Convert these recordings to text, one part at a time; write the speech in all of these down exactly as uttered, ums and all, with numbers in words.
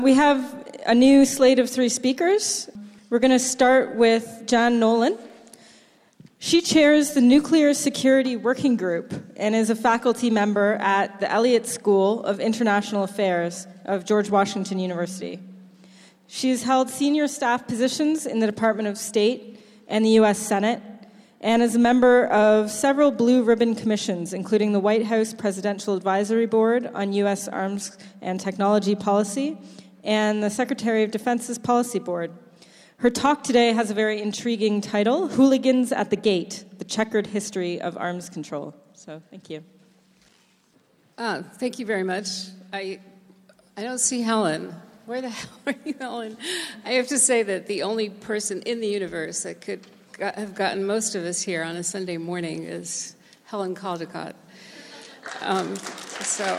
We have a new slate of three speakers. We're going to start with Jan Nolan. She chairs the Nuclear Security Working Group and is a faculty member at the Elliott School of International Affairs of George Washington University. She has held senior staff positions in the Department of State and the U S Senate, and is a member of several blue ribbon commissions, including the White House Presidential Advisory Board on U S Arms and Technology Policy and the Secretary of Defense's Policy Board. Her talk today has a very intriguing title, Hooligans at the Gate, the Checkered History of Arms Control. So, thank you. Uh, thank you very much. I I don't see Helen. Where the hell are you, Helen? I have to say that the only person in the universe that could got, have gotten most of us here on a Sunday morning is Helen Caldicott. Um, so...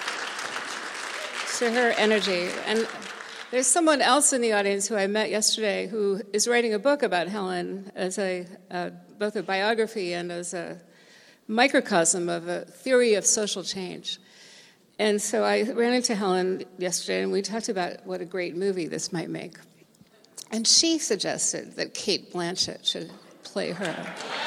to her energy. And there's someone else in the audience who I met yesterday who is writing a book about Helen as a uh, both a biography and as a microcosm of a theory of social change. And so I ran into Helen yesterday and we talked about what a great movie this might make. And she suggested that Cate Blanchett should play her.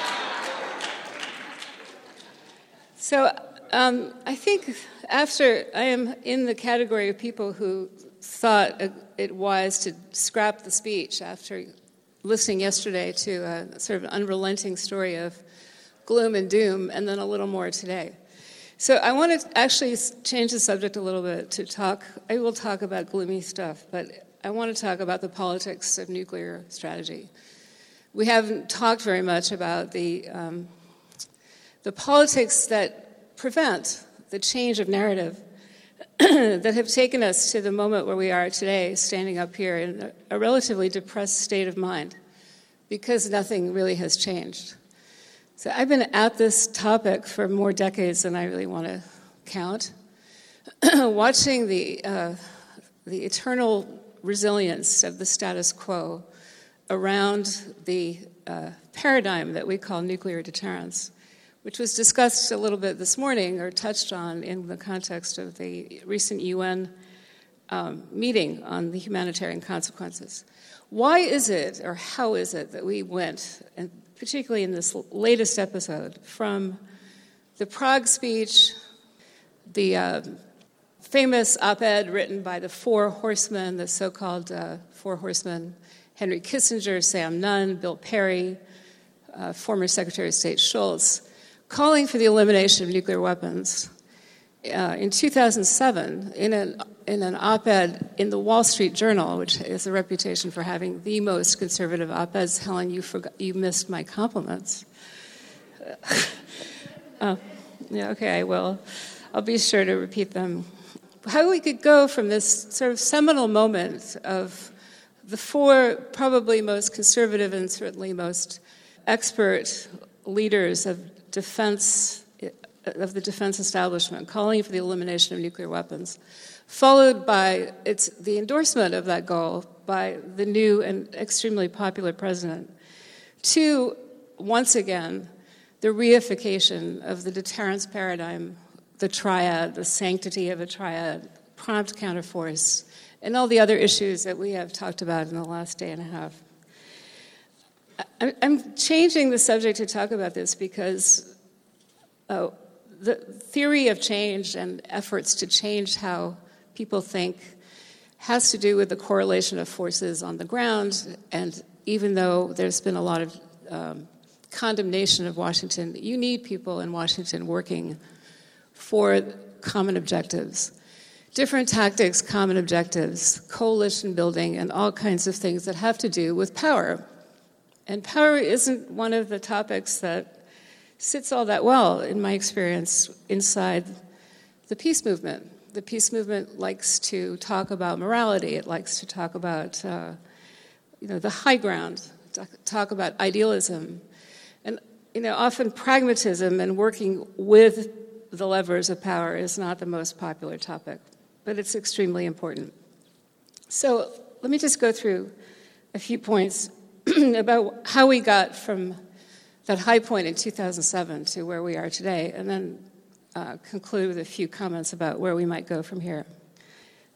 So um, I think after I am in the category of people who thought it wise to scrap the speech after listening yesterday to a sort of unrelenting story of gloom and doom, and then a little more today. So I want to actually change the subject a little bit to talk. I will talk about gloomy stuff, but I want to talk about the politics of nuclear strategy. We haven't talked very much about the um, the politics that prevent the change of narrative that have taken us to the moment where we are today, standing up here in a, a relatively depressed state of mind, because nothing really has changed. So I've been at this topic for more decades than I really want to count, watching the uh, the eternal resilience of the status quo around the uh, paradigm that we call nuclear deterrence, which was discussed a little bit this morning or touched on in the context of the recent U N um, meeting on the humanitarian consequences. Why is it, or how is it, that we went, and particularly in this latest episode, from the Prague speech, the uh, famous op-ed written by the Four Horsemen, the so-called uh, Four Horsemen, Henry Kissinger, Sam Nunn, Bill Perry, uh, former Secretary of State Schultz, calling for the elimination of nuclear weapons. Uh, in two thousand seven, in an, in an op-ed in the Wall Street Journal, which has a reputation for having the most conservative op-eds, Helen, you forgot, you missed my compliments. oh, yeah, okay, I will. I'll be sure to repeat them. How we could go from this sort of seminal moment of the four probably most conservative and certainly most expert leaders of defense, of the defense establishment, calling for the elimination of nuclear weapons, followed by its the endorsement of that goal by the new and extremely popular president, to, once again, the reification of the deterrence paradigm, the triad, the sanctity of a triad, prompt counterforce, and all the other issues that we have talked about in the last day and a half. I'm changing the subject to talk about this because uh, the theory of change and efforts to change how people think has to do with the correlation of forces on the ground. And even though there's been a lot of um, condemnation of Washington, you need people in Washington working for common objectives. Different tactics, common objectives, coalition building, and all kinds of things that have to do with power. And power isn't one of the topics that sits all that well, in my experience, inside the peace movement. The peace movement likes to talk about morality. It likes to talk about, uh, you know, the high ground, talk about idealism. And, you know, often pragmatism and working with the levers of power is not the most popular topic, but it's extremely important. So let me just go through a few points about how we got from that high point in two thousand seven to where we are today, and then uh, conclude with a few comments about where we might go from here.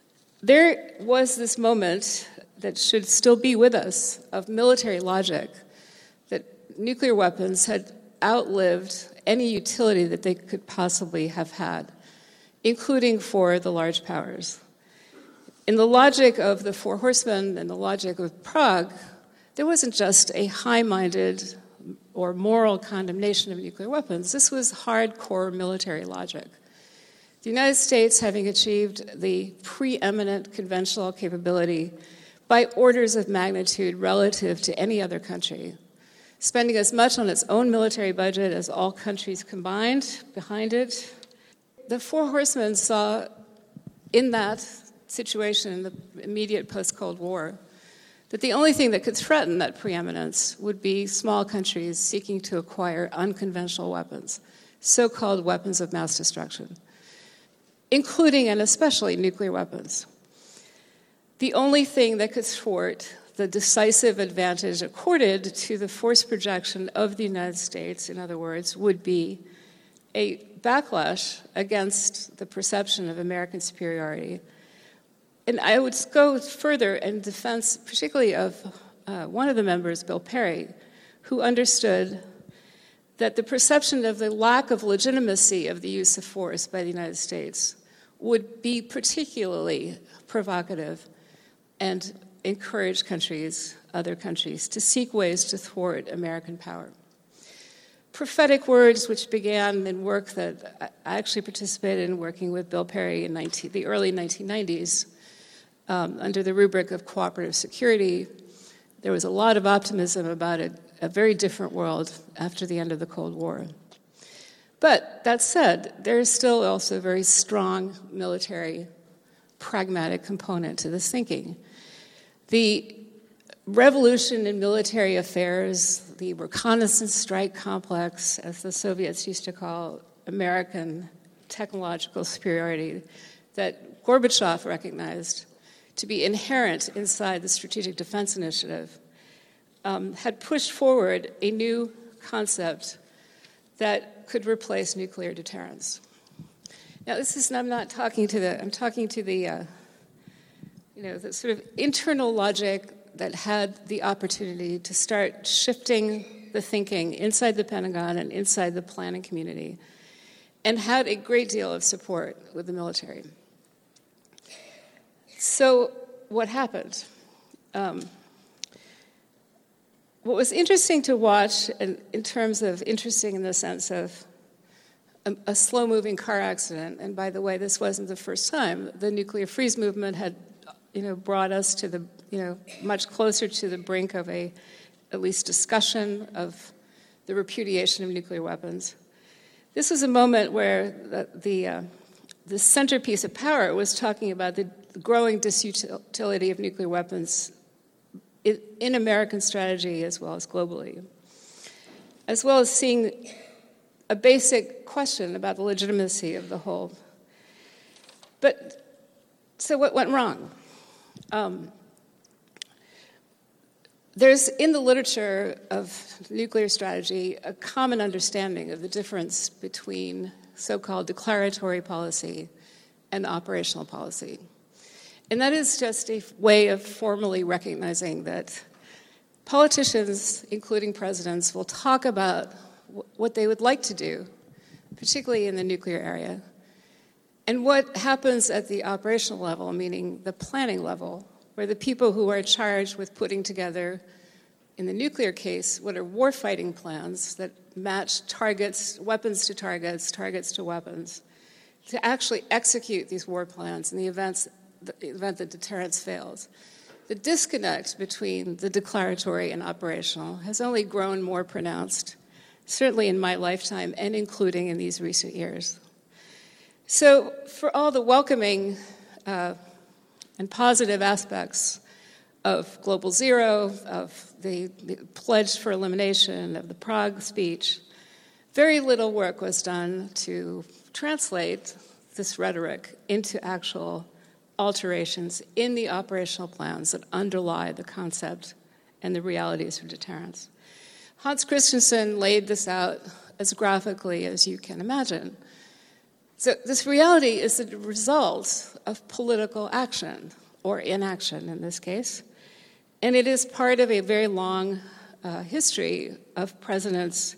there was this moment that should still be with us of military logic, that nuclear weapons had outlived any utility that they could possibly have had, including for the large powers. In the logic of the Four Horsemen and the logic of Prague, there wasn't just a high-minded or moral condemnation of nuclear weapons. This was hardcore military logic. The United States, having achieved the preeminent conventional capability by orders of magnitude relative to any other country, spending as much on its own military budget as all countries combined behind it, the Four Horsemen saw in that situation, in the immediate post-Cold War, that the only thing that could threaten that preeminence would be small countries seeking to acquire unconventional weapons, so-called weapons of mass destruction, including and especially nuclear weapons. The only thing that could thwart the decisive advantage accorded to the force projection of the United States, in other words, would be a backlash against the perception of American superiority. And I would go further in defense, particularly of uh, one of the members, Bill Perry, who understood that the perception of the lack of legitimacy of the use of force by the United States would be particularly provocative and encourage countries, other countries, to seek ways to thwart American power. Prophetic words, which began in work that I actually participated in working with Bill Perry in nineteen, the early nineteen nineties, um, under the rubric of cooperative security. There was a lot of optimism about a, a very different world after the end of the Cold War. But that said, there is still also a very strong military, pragmatic component to this thinking. The revolution in military affairs, the reconnaissance strike complex, as the Soviets used to call American technological superiority, that Gorbachev recognized to be inherent inside the Strategic Defense Initiative, um, had pushed forward a new concept that could replace nuclear deterrence. Now, this is, I'm not talking to the, I'm talking to the, uh, you know, the sort of internal logic that had the opportunity to start shifting the thinking inside the Pentagon and inside the planning community, and had a great deal of support with the military. So what happened? Um, what was interesting to watch, in, in terms of interesting in the sense of a, a slow-moving car accident, and by the way, this wasn't the first time. The nuclear freeze movement had, you know, brought us to the, you know, much closer to the brink of a, at least discussion of the repudiation of nuclear weapons. This was a moment where the the, uh, the centerpiece of power was talking about the growing disutility of nuclear weapons in, in American strategy as well as globally, as well as seeing a basic question about the legitimacy of the whole. But so what went wrong? Um, there's, in the literature of nuclear strategy, a common understanding of the difference between so-called declaratory policy and operational policy. And that is just a way of formally recognizing that politicians, including presidents, will talk about what they would like to do, particularly in the nuclear area, and what happens at the operational level, meaning the planning level, where the people who are charged with putting together, in the nuclear case, what are warfighting plans that match targets, weapons to targets, targets to weapons, to actually execute these war plans in the events, the event that deterrence fails. The disconnect between the declaratory and operational has only grown more pronounced, certainly in my lifetime and including in these recent years. So for all the welcoming uh, and positive aspects of Global Zero, of the, the pledge for elimination, of the Prague speech, very little work was done to translate this rhetoric into actual alterations in the operational plans that underlie the concept and the realities of deterrence. Hans Christensen laid this out as graphically as you can imagine. So this reality is the result of political action, or inaction in this case. And it is part of a very long uh, history of presidents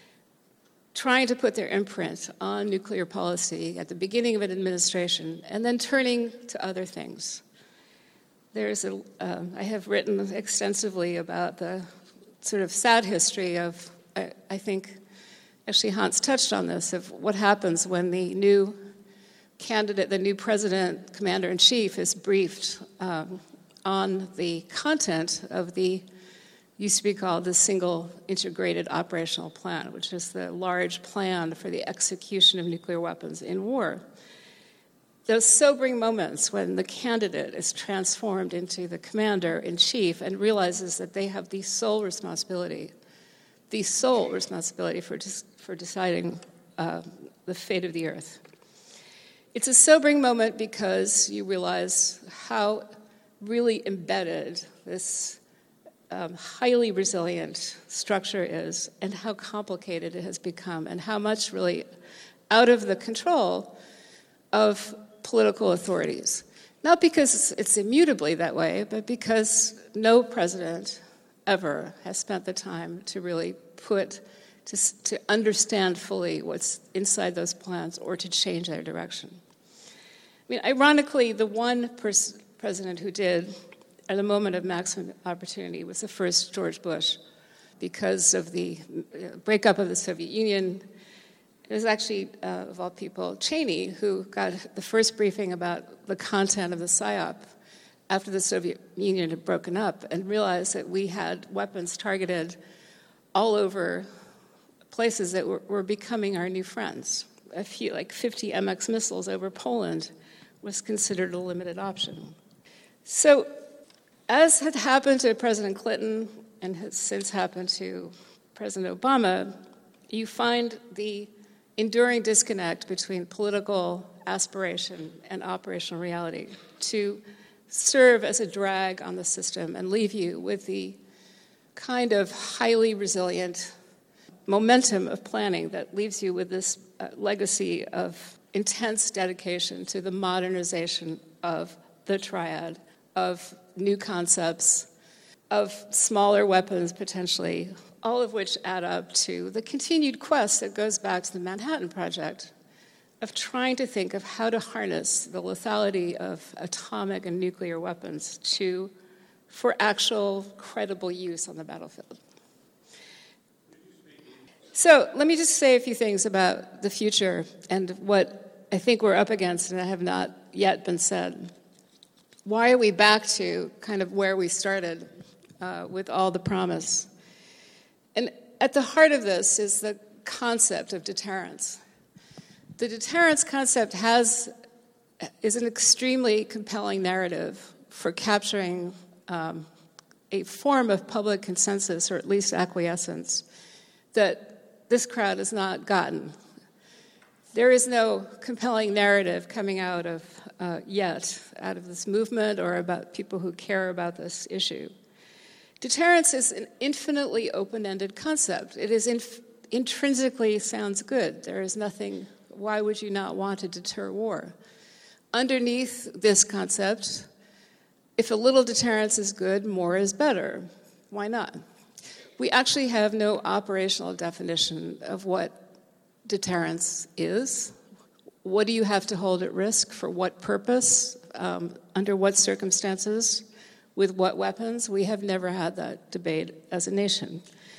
trying to put their imprint on nuclear policy at the beginning of an administration and then turning to other things. There's a, uh, I have written extensively about the sort of sad history of, I, I think, actually Hans touched on this, of what happens when the new candidate, the new president, commander-in-chief, is briefed um, on the content of the, used to be called the Single Integrated Operational Plan, which is the large plan for the execution of nuclear weapons in war. Those sobering moments when the candidate is transformed into the commander-in-chief and realizes that they have the sole responsibility, the sole responsibility for, for deciding uh, the fate of the earth. It's a sobering moment because you realize how really embedded this um, highly resilient structure is and how complicated it has become and how much really out of the control of political authorities. Not because it's immutably that way, but because no president ever has spent the time to really put, to, to understand fully what's inside those plans or to change their direction. I mean, ironically, the one pers- president who did, at a moment of maximum opportunity, was the first George Bush. Because of the breakup of the Soviet Union, it was actually, uh, of all people, Cheney, who got the first briefing about the content of the PSYOP after the Soviet Union had broken up and realized that we had weapons targeted all over places that were, were becoming our new friends. A few, like fifty M X missiles over Poland was considered a limited option. So, as had happened to President Clinton and has since happened to President Obama, you find the enduring disconnect between political aspiration and operational reality to serve as a drag on the system and leave you with the kind of highly resilient momentum of planning that leaves you with this uh, legacy of intense dedication to the modernization of the triad, of new concepts, of smaller weapons potentially, all of which add up to the continued quest that goes back to the Manhattan Project of trying to think of how to harness the lethality of atomic and nuclear weapons to, for actual credible use on the battlefield. So let me just say a few things about the future and what I think we're up against and that have not yet been said. Why are we back to kind of where we started uh, with all the promise? And at the heart of this is the concept of deterrence. The deterrence concept has is an extremely compelling narrative for capturing um, a form of public consensus, or at least acquiescence, that this crowd has not gotten. There is no compelling narrative coming out of uh, yet, out of this movement or about people who care about this issue. Deterrence is an infinitely open-ended concept. It is inf- intrinsically sounds good. There is nothing, why would you not want to deter war? Underneath this concept, if a little deterrence is good, more is better. Why not? We actually have no operational definition of what deterrence is. What do you have to hold at risk? For what purpose? Um, under what circumstances? With what weapons? We have never had that debate as a nation.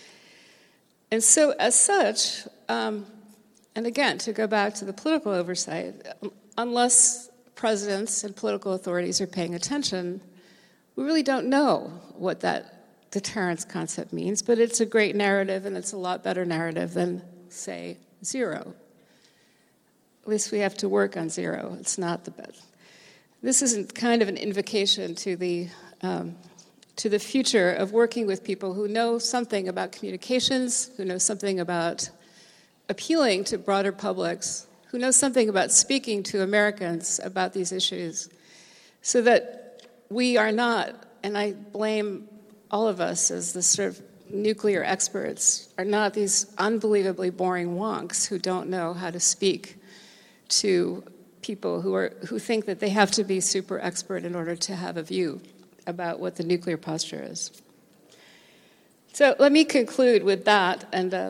And so, as such, um, and again, to go back to the political oversight, unless presidents and political authorities are paying attention, we really don't know what that deterrence concept means, but it's a great narrative, and it's a lot better narrative than, say, zero. At least we have to work on zero. It's not the best. This is kind of an invocation to the um, to the future of working with people who know something about communications, who know something about appealing to broader publics, who know something about speaking to Americans about these issues, so that we are not, and I blame all of us as the sort of nuclear experts, are not these unbelievably boring wonks who don't know how to speak to people who are who think that they have to be super expert in order to have a view about what the nuclear posture is. So let me conclude with that. And uh,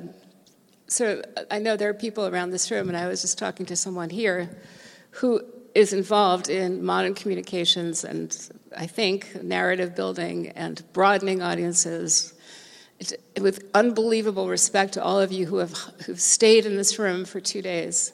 so I know there are people around this room, and I was just talking to someone here who is involved in modern communications and, I think, narrative building and broadening audiences. It, with unbelievable respect to all of you who have who've stayed in this room for two days,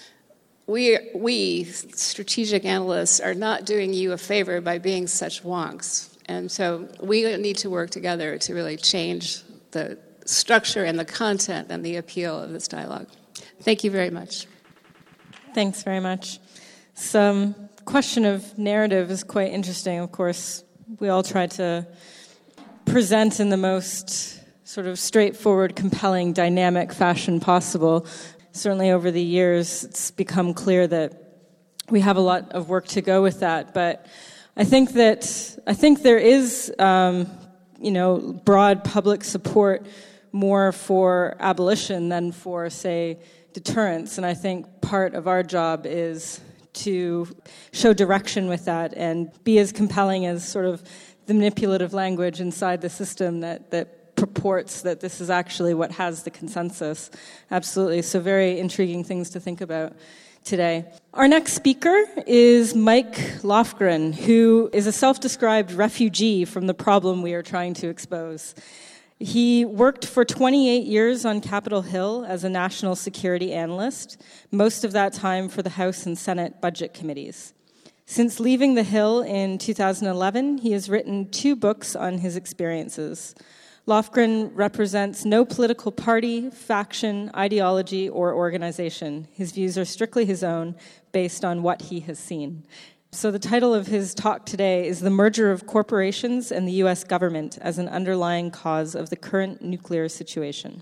we, we, strategic analysts, are not doing you a favor by being such wonks. And so we need to work together to really change the structure and the content and the appeal of this dialogue. Thank you very much. Thanks very much. Some question of narrative is quite interesting. Of course, we all try to present in the most sort of straightforward, compelling, dynamic fashion possible. Certainly over the years, it's become clear that we have a lot of work to go with that. But I think that I think there is, um, you know, broad public support more for abolition than for, say, deterrence. And I think part of our job is to show direction with that and be as compelling as sort of the manipulative language inside the system that, that purports that this is actually what has the consensus. Absolutely. So very intriguing things to think about today. Our next speaker is Mike Lofgren, who is a self-described refugee from the problem we are trying to expose. He worked for twenty-eight years on Capitol Hill as a national security analyst, most of that time for the House and Senate budget committees. Since leaving the Hill in two thousand eleven, he has written two books on his experiences. Lofgren represents no political party, faction, ideology, or organization. His views are strictly his own, based on what he has seen. So the title of his talk today is The Merger of Corporations and the U S Government as an Underlying Cause of the Current Nuclear Situation.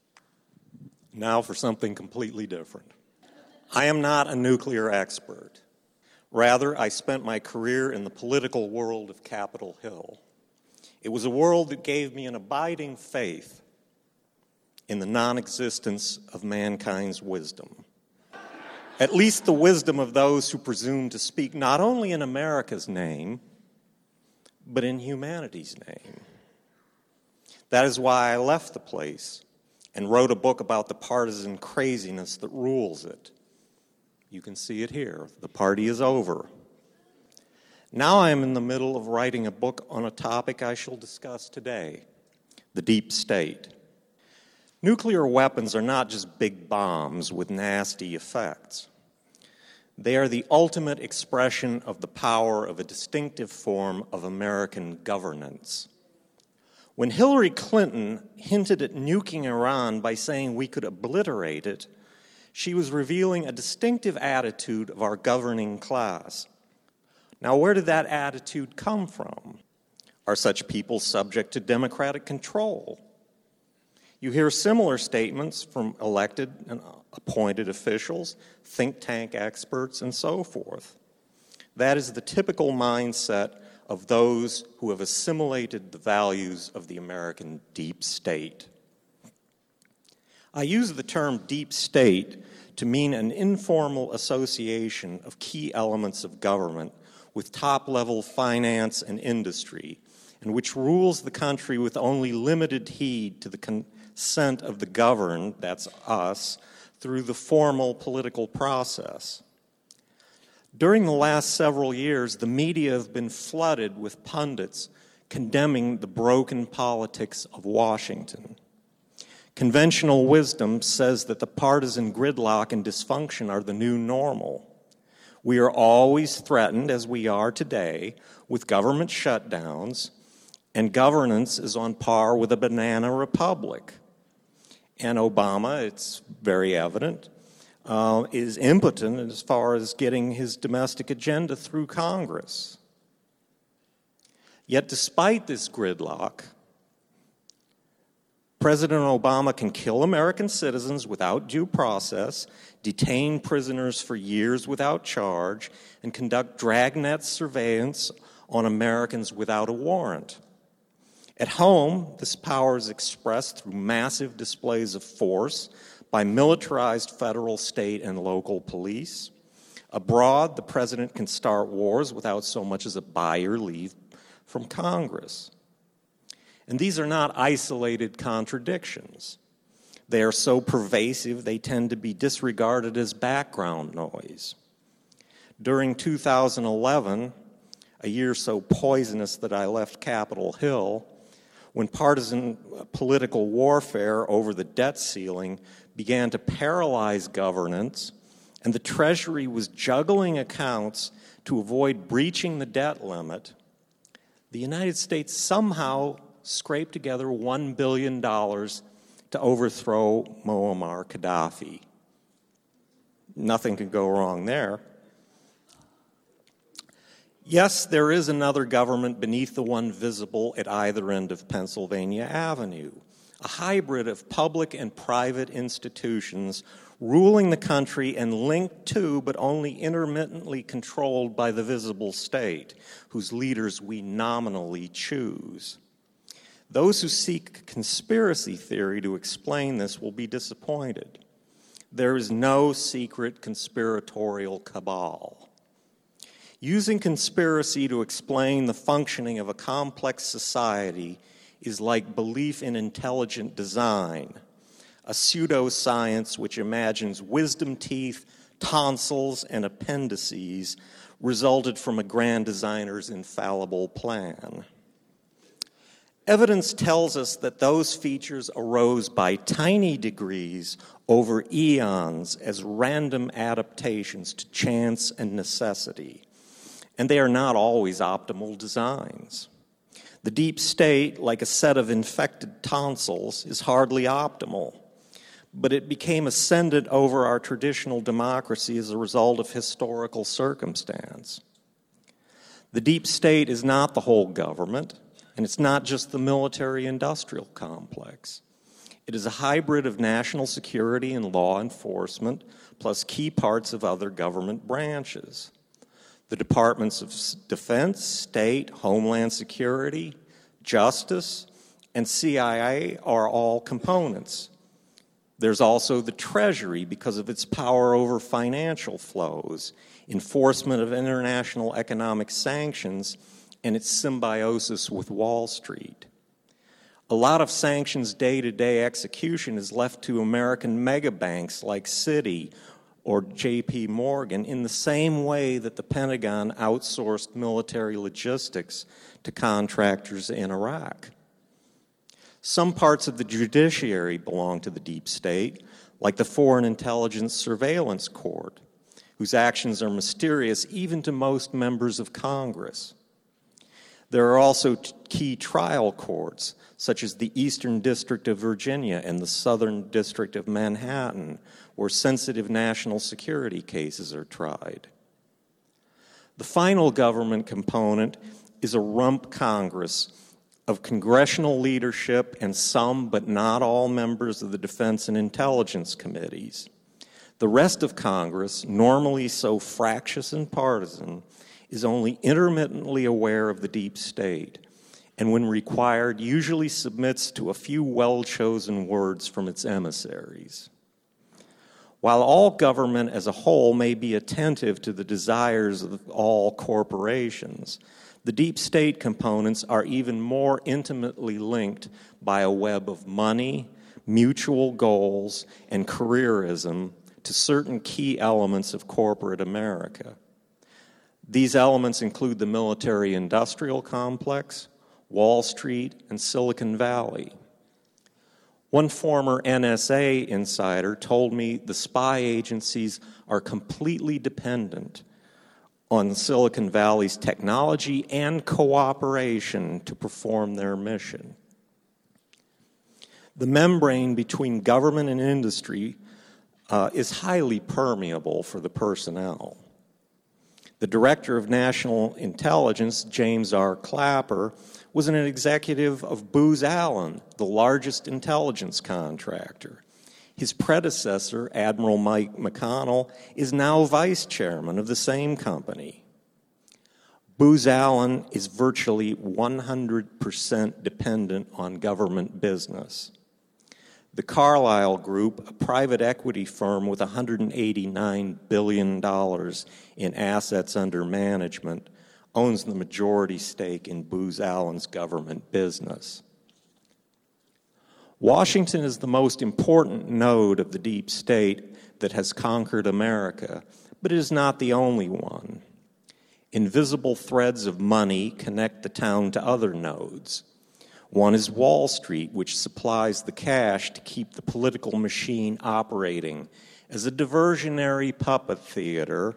Now for something completely different. I am not a nuclear expert. Rather, I spent my career in the political world of Capitol Hill. It was a world that gave me an abiding faith in the non-existence of mankind's wisdom. At least the wisdom of those who presume to speak not only in America's name, but in humanity's name. That is why I left the place and wrote a book about the partisan craziness that rules it. You can see it here. The party is over. Now I am in the middle of writing a book on a topic I shall discuss today, the deep state. Nuclear weapons are not just big bombs with nasty effects. They are the ultimate expression of the power of a distinctive form of American governance. When Hillary Clinton hinted at nuking Iran by saying we could obliterate it, she was revealing a distinctive attitude of our governing class. Now, where did that attitude come from? Are such people subject to democratic control? You hear similar statements from elected and appointed officials, think tank experts, and so forth. That is the typical mindset of those who have assimilated the values of the American deep state. I use the term deep state to mean an informal association of key elements of government with top-level finance and industry, and which rules the country with only limited heed to the consent of the governed, that's us, through the formal political process. During the last several years, the media have been flooded with pundits condemning the broken politics of Washington. Conventional wisdom says that the partisan gridlock and dysfunction are the new normal. We are always threatened, as we are today, with government shutdowns, and governance is on par with a banana republic. And Obama, it's very evident, uh, is impotent as far as getting his domestic agenda through Congress. Yet despite this gridlock, President Obama can kill American citizens without due process, detain prisoners for years without charge, and conduct dragnet surveillance on Americans without a warrant. At home, this power is expressed through massive displays of force by militarized federal, state, and local police. Abroad, the president can start wars without so much as a buy or leave from Congress. And these are not isolated contradictions. They are so pervasive they tend to be disregarded as background noise. During two thousand eleven, a year so poisonous that I left Capitol Hill, when partisan political warfare over the debt ceiling began to paralyze governance, and the Treasury was juggling accounts to avoid breaching the debt limit, the United States somehow scraped together one billion dollars to overthrow Muammar Gaddafi. Nothing could go wrong there. Yes, there is another government beneath the one visible at either end of Pennsylvania Avenue, a hybrid of public and private institutions ruling the country and linked to, but only intermittently controlled by the visible state, whose leaders we nominally choose. Those who seek conspiracy theory to explain this will be disappointed. There is no secret conspiratorial cabal. Using conspiracy to explain the functioning of a complex society is like belief in intelligent design, a pseudoscience which imagines wisdom teeth, tonsils, and appendices resulted from a grand designer's infallible plan. Evidence tells us that those features arose by tiny degrees over eons as random adaptations to chance and necessity, and they are not always optimal designs. The deep state, like a set of infected tonsils, is hardly optimal, but it became ascendant over our traditional democracy as a result of historical circumstance. The deep state is not the whole government, and it's not just the military-industrial complex. It is a hybrid of national security and law enforcement, plus key parts of other government branches. The Departments of Defense, State, Homeland Security, Justice, and C I A are all components. There's also the Treasury because of its power over financial flows, enforcement of international economic sanctions, and its symbiosis with Wall Street. A lot of sanctions day-to-day execution is left to American megabanks like Citi or J P Morgan in the same way that the Pentagon outsourced military logistics to contractors in Iraq. Some parts of the judiciary belong to the deep state, like the Foreign Intelligence Surveillance Court, whose actions are mysterious even to most members of Congress. There are also t- key trial courts, such as the Eastern District of Virginia and the Southern District of Manhattan, where sensitive national security cases are tried. The final government component is a rump Congress of congressional leadership and some, but not all, members of the Defense and Intelligence Committees. The rest of Congress, normally so fractious and partisan, is only intermittently aware of the deep state, and when required, usually submits to a few well-chosen words from its emissaries. While all government as a whole may be attentive to the desires of all corporations, the deep state components are even more intimately linked by a web of money, mutual goals, and careerism to certain key elements of corporate America. These elements include the military-industrial complex, Wall Street, and Silicon Valley. One former N S A insider told me the spy agencies are completely dependent on Silicon Valley's technology and cooperation to perform their mission. The membrane between government and industry uh, is highly permeable for the personnel. The Director of National Intelligence, James R. Clapper, was an executive of Booz Allen, the largest intelligence contractor. His predecessor, Admiral Mike McConnell, is now vice chairman of the same company. Booz Allen is virtually one hundred percent dependent on government business. The Carlyle Group, a private equity firm with one hundred eighty-nine billion dollars in assets under management, owns the majority stake in Booz Allen's government business. Washington is the most important node of the deep state that has conquered America, but it is not the only one. Invisible threads of money connect the town to other nodes. One is Wall Street, which supplies the cash to keep the political machine operating as a diversionary puppet theater.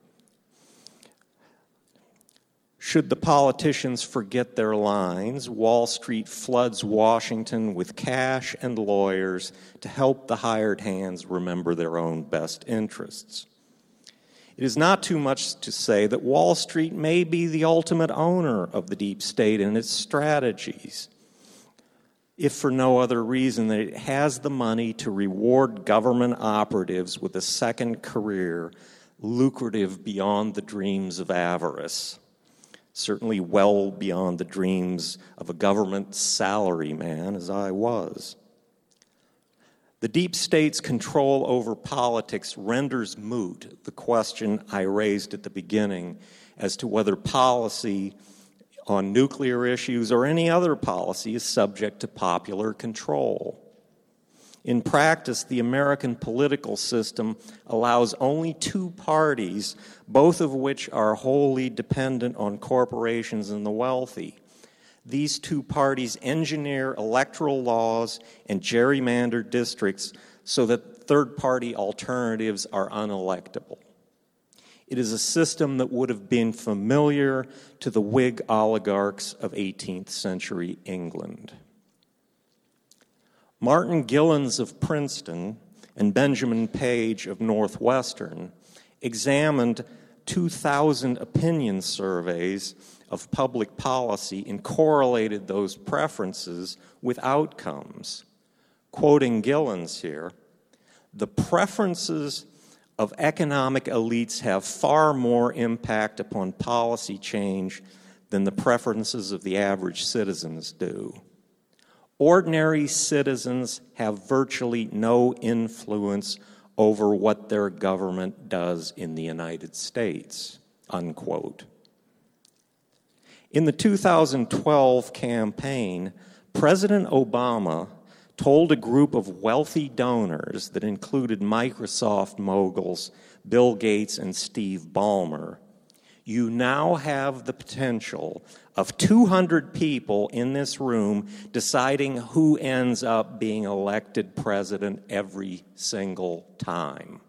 Should the politicians forget their lines, Wall Street floods Washington with cash and lawyers to help the hired hands remember their own best interests. It is not too much to say that Wall Street may be the ultimate owner of the deep state and its strategies, if for no other reason that it has the money to reward government operatives with a second career lucrative beyond the dreams of avarice, certainly well beyond the dreams of a government salaryman as I was. The deep state's control over politics renders moot the question I raised at the beginning as to whether policy on nuclear issues or any other policy is subject to popular control. In practice, the American political system allows only two parties, both of which are wholly dependent on corporations and the wealthy. These two parties engineer electoral laws and gerrymander districts so that third-party alternatives are unelectable. It is a system that would have been familiar to the Whig oligarchs of eighteenth century England. Martin Gilens of Princeton and Benjamin Page of Northwestern examined two thousand opinion surveys of public policy and correlated those preferences with outcomes. Quoting Gilens here, "The preferences of economic elites have far more impact upon policy change than the preferences of the average citizens do. Ordinary citizens have virtually no influence over what their government does in the United States," unquote. In the two thousand twelve campaign, President Obama told a group of wealthy donors that included Microsoft moguls Bill Gates and Steve Ballmer, "You now have the potential of two hundred people in this room deciding who ends up being elected president every single time."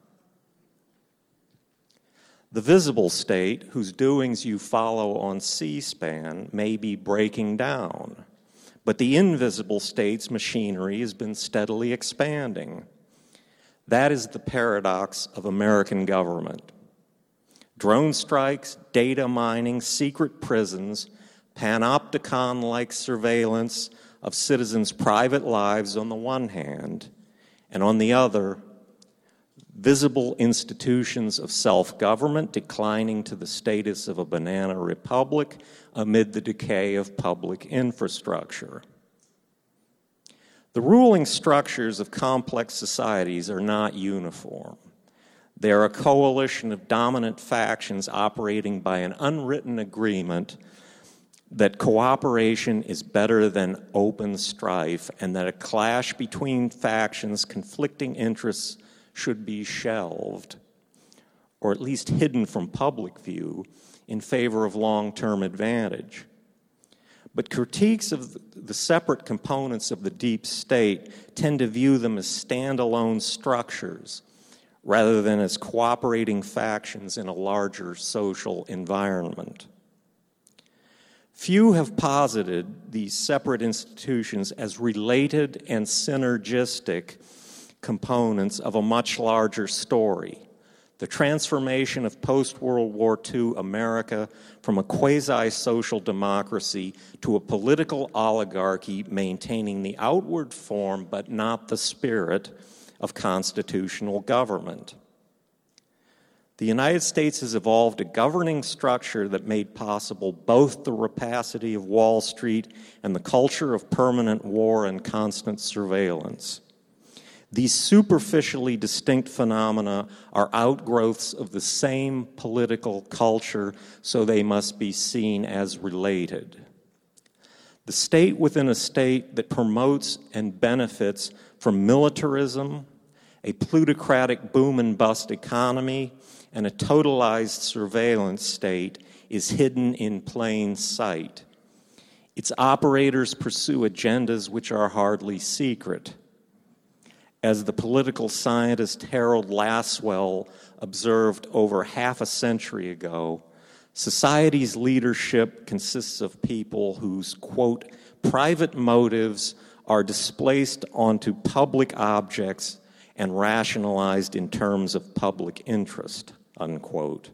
The visible state, whose doings you follow on C-SPAN, may be breaking down, but the invisible state's machinery has been steadily expanding. That is the paradox of American government. Drone strikes, data mining, secret prisons, panopticon-like surveillance of citizens' private lives on the one hand, and on the other, visible institutions of self-government declining to the status of a banana republic amid the decay of public infrastructure. The ruling structures of complex societies are not uniform. They are a coalition of dominant factions operating by an unwritten agreement that cooperation is better than open strife and that a clash between factions' conflicting interests should be shelved, or at least hidden from public view, in favor of long-term advantage. But critiques of the separate components of the deep state tend to view them as standalone structures rather than as cooperating factions in a larger social environment. Few have posited these separate institutions as related and synergistic components of a much larger story, the transformation of post-World War Two America from a quasi-social democracy to a political oligarchy maintaining the outward form but not the spirit of constitutional government. The United States has evolved a governing structure that made possible both the rapacity of Wall Street and the culture of permanent war and constant surveillance. These superficially distinct phenomena are outgrowths of the same political culture, so they must be seen as related. The state within a state that promotes and benefits from militarism, a plutocratic boom and bust economy, and a totalized surveillance state is hidden in plain sight. Its operators pursue agendas which are hardly secret. As the political scientist Harold Lasswell observed over half a century ago, society's leadership consists of people whose, quote, private motives are displaced onto public objects and rationalized in terms of public interest, unquote.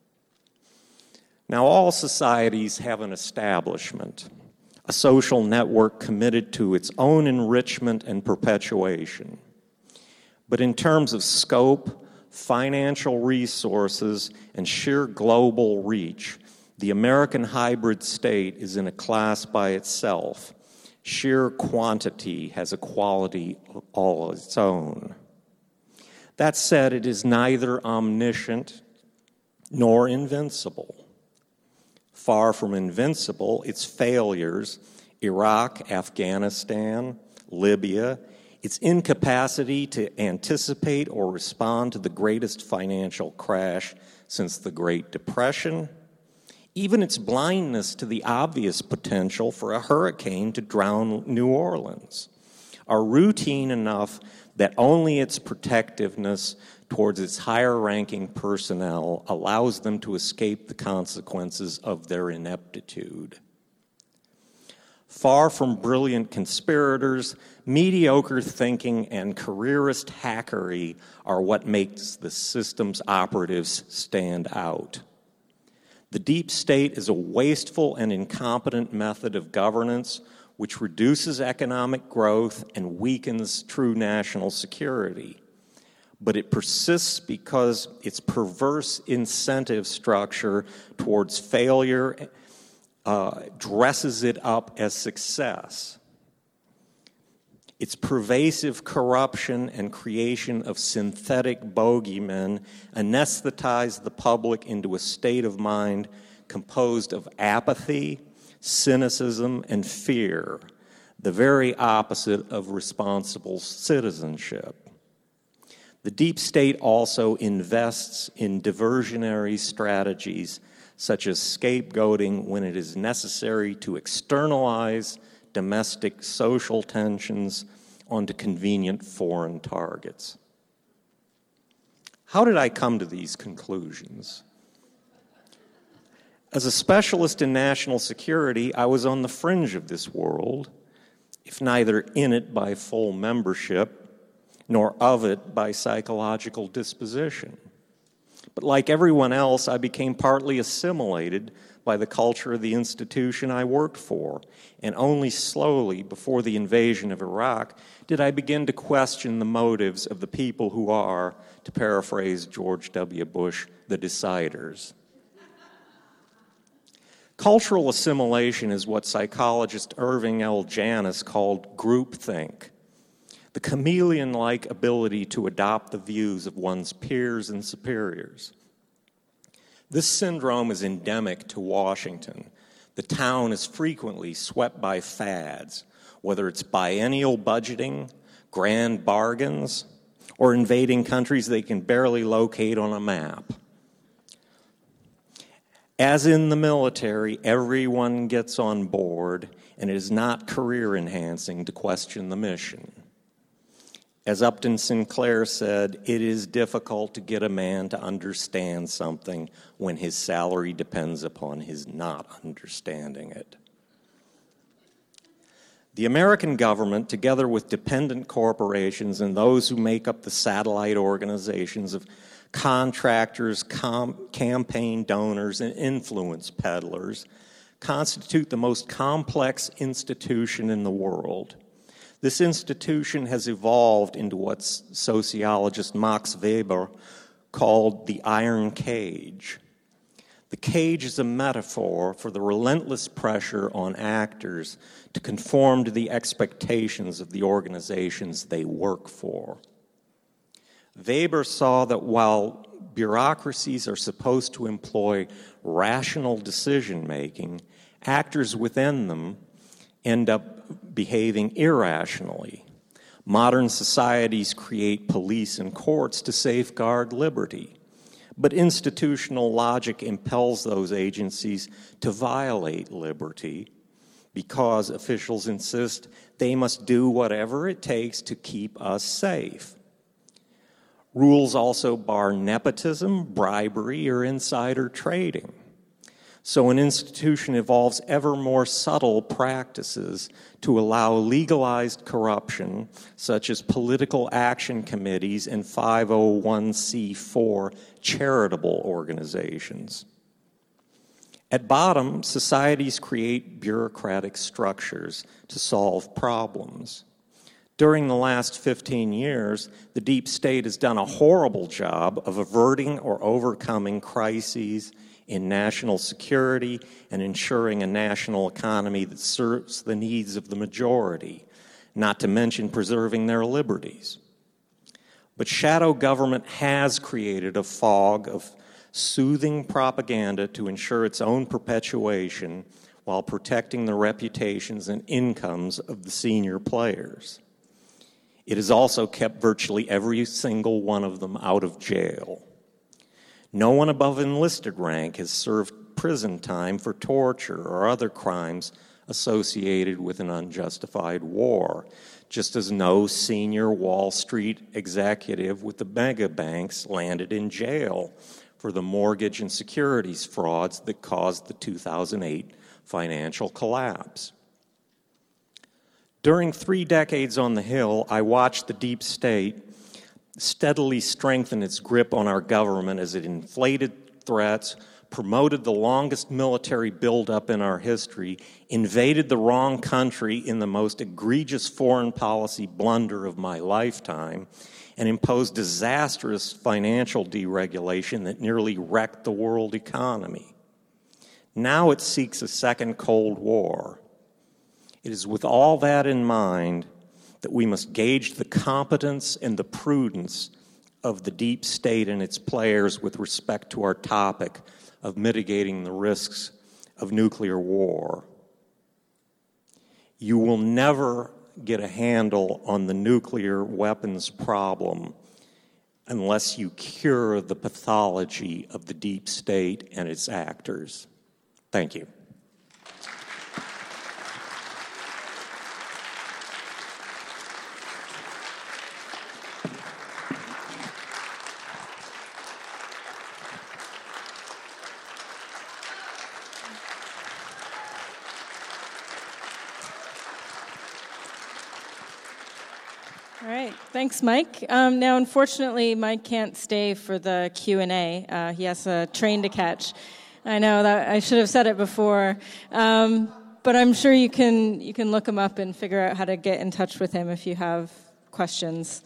Now, all societies have an establishment, a social network committed to its own enrichment and perpetuation. But in terms of scope, financial resources, and sheer global reach, the American hybrid state is in a class by itself. Sheer quantity has a quality all its own. That said, it is neither omniscient nor invincible. Far from invincible, its failures, Iraq, Afghanistan, Libya, its incapacity to anticipate or respond to the greatest financial crash since the Great Depression, even its blindness to the obvious potential for a hurricane to drown New Orleans, are routine enough that only its protectiveness towards its higher-ranking personnel allows them to escape the consequences of their ineptitude. Far from brilliant conspirators, mediocre thinking and careerist hackery are what makes the system's operatives stand out. The deep state is a wasteful and incompetent method of governance which reduces economic growth and weakens true national security. But it persists because its perverse incentive structure towards failure uh, dresses it up as success. Its pervasive corruption and creation of synthetic bogeymen anesthetize the public into a state of mind composed of apathy, cynicism, and fear, the very opposite of responsible citizenship. The deep state also invests in diversionary strategies such as scapegoating when it is necessary to externalize domestic social tensions onto convenient foreign targets. How did I come to these conclusions? As a specialist in national security, I was on the fringe of this world, if neither in it by full membership, nor of it by psychological disposition. But like everyone else, I became partly assimilated by the culture of the institution I worked for, and only slowly, before the invasion of Iraq, did I begin to question the motives of the people who are, to paraphrase George W. Bush, the deciders. Cultural assimilation is what psychologist Irving L. Janis called groupthink, the chameleon-like ability to adopt the views of one's peers and superiors. This syndrome is endemic to Washington. The town is frequently swept by fads, whether it's biennial budgeting, grand bargains, or invading countries they can barely locate on a map. As in the military, everyone gets on board, and it is not career-enhancing to question the mission. As Upton Sinclair said, it is difficult to get a man to understand something when his salary depends upon his not understanding it. The American government, together with dependent corporations and those who make up the satellite organizations of contractors, com- campaign donors, and influence peddlers, constitute the most complex institution in the world. This institution has evolved into what sociologist Max Weber called the iron cage. The cage is a metaphor for the relentless pressure on actors to conform to the expectations of the organizations they work for. Weber saw that while bureaucracies are supposed to employ rational decision-making, actors within them end up behaving irrationally. Modern societies create police and courts to safeguard liberty, but institutional logic impels those agencies to violate liberty because officials insist they must do whatever it takes to keep us safe. Rules also bar nepotism, bribery, or insider trading. So an institution evolves ever more subtle practices to allow legalized corruption, such as political action committees and five oh one c four charitable organizations. At bottom, societies create bureaucratic structures to solve problems. During the last fifteen years, the deep state has done a horrible job of averting or overcoming crises in national security and ensuring a national economy that serves the needs of the majority, not to mention preserving their liberties. But shadow government has created a fog of soothing propaganda to ensure its own perpetuation while protecting the reputations and incomes of the senior players. It has also kept virtually every single one of them out of jail. No one above enlisted rank has served prison time for torture or other crimes associated with an unjustified war, just as no senior Wall Street executive with the mega banks landed in jail for the mortgage and securities frauds that caused the two thousand eight financial collapse. During three decades on the Hill, I watched the deep state steadily strengthen its grip on our government as it inflated threats, promoted the longest military buildup in our history, invaded the wrong country in the most egregious foreign policy blunder of my lifetime, and imposed disastrous financial deregulation that nearly wrecked the world economy. Now it seeks a second Cold War. It is with all that in mind that we must gauge the competence and the prudence of the deep state and its players with respect to our topic of mitigating the risks of nuclear war. You will never get a handle on the nuclear weapons problem unless you cure the pathology of the deep state and its actors. Thank you. All right, thanks, Mike. Um, now, unfortunately, Mike can't stay for the Q and A. Uh, he has a train to catch. I know that I should have said it before, um, but I'm sure you can you can look him up and figure out how to get in touch with him if you have questions.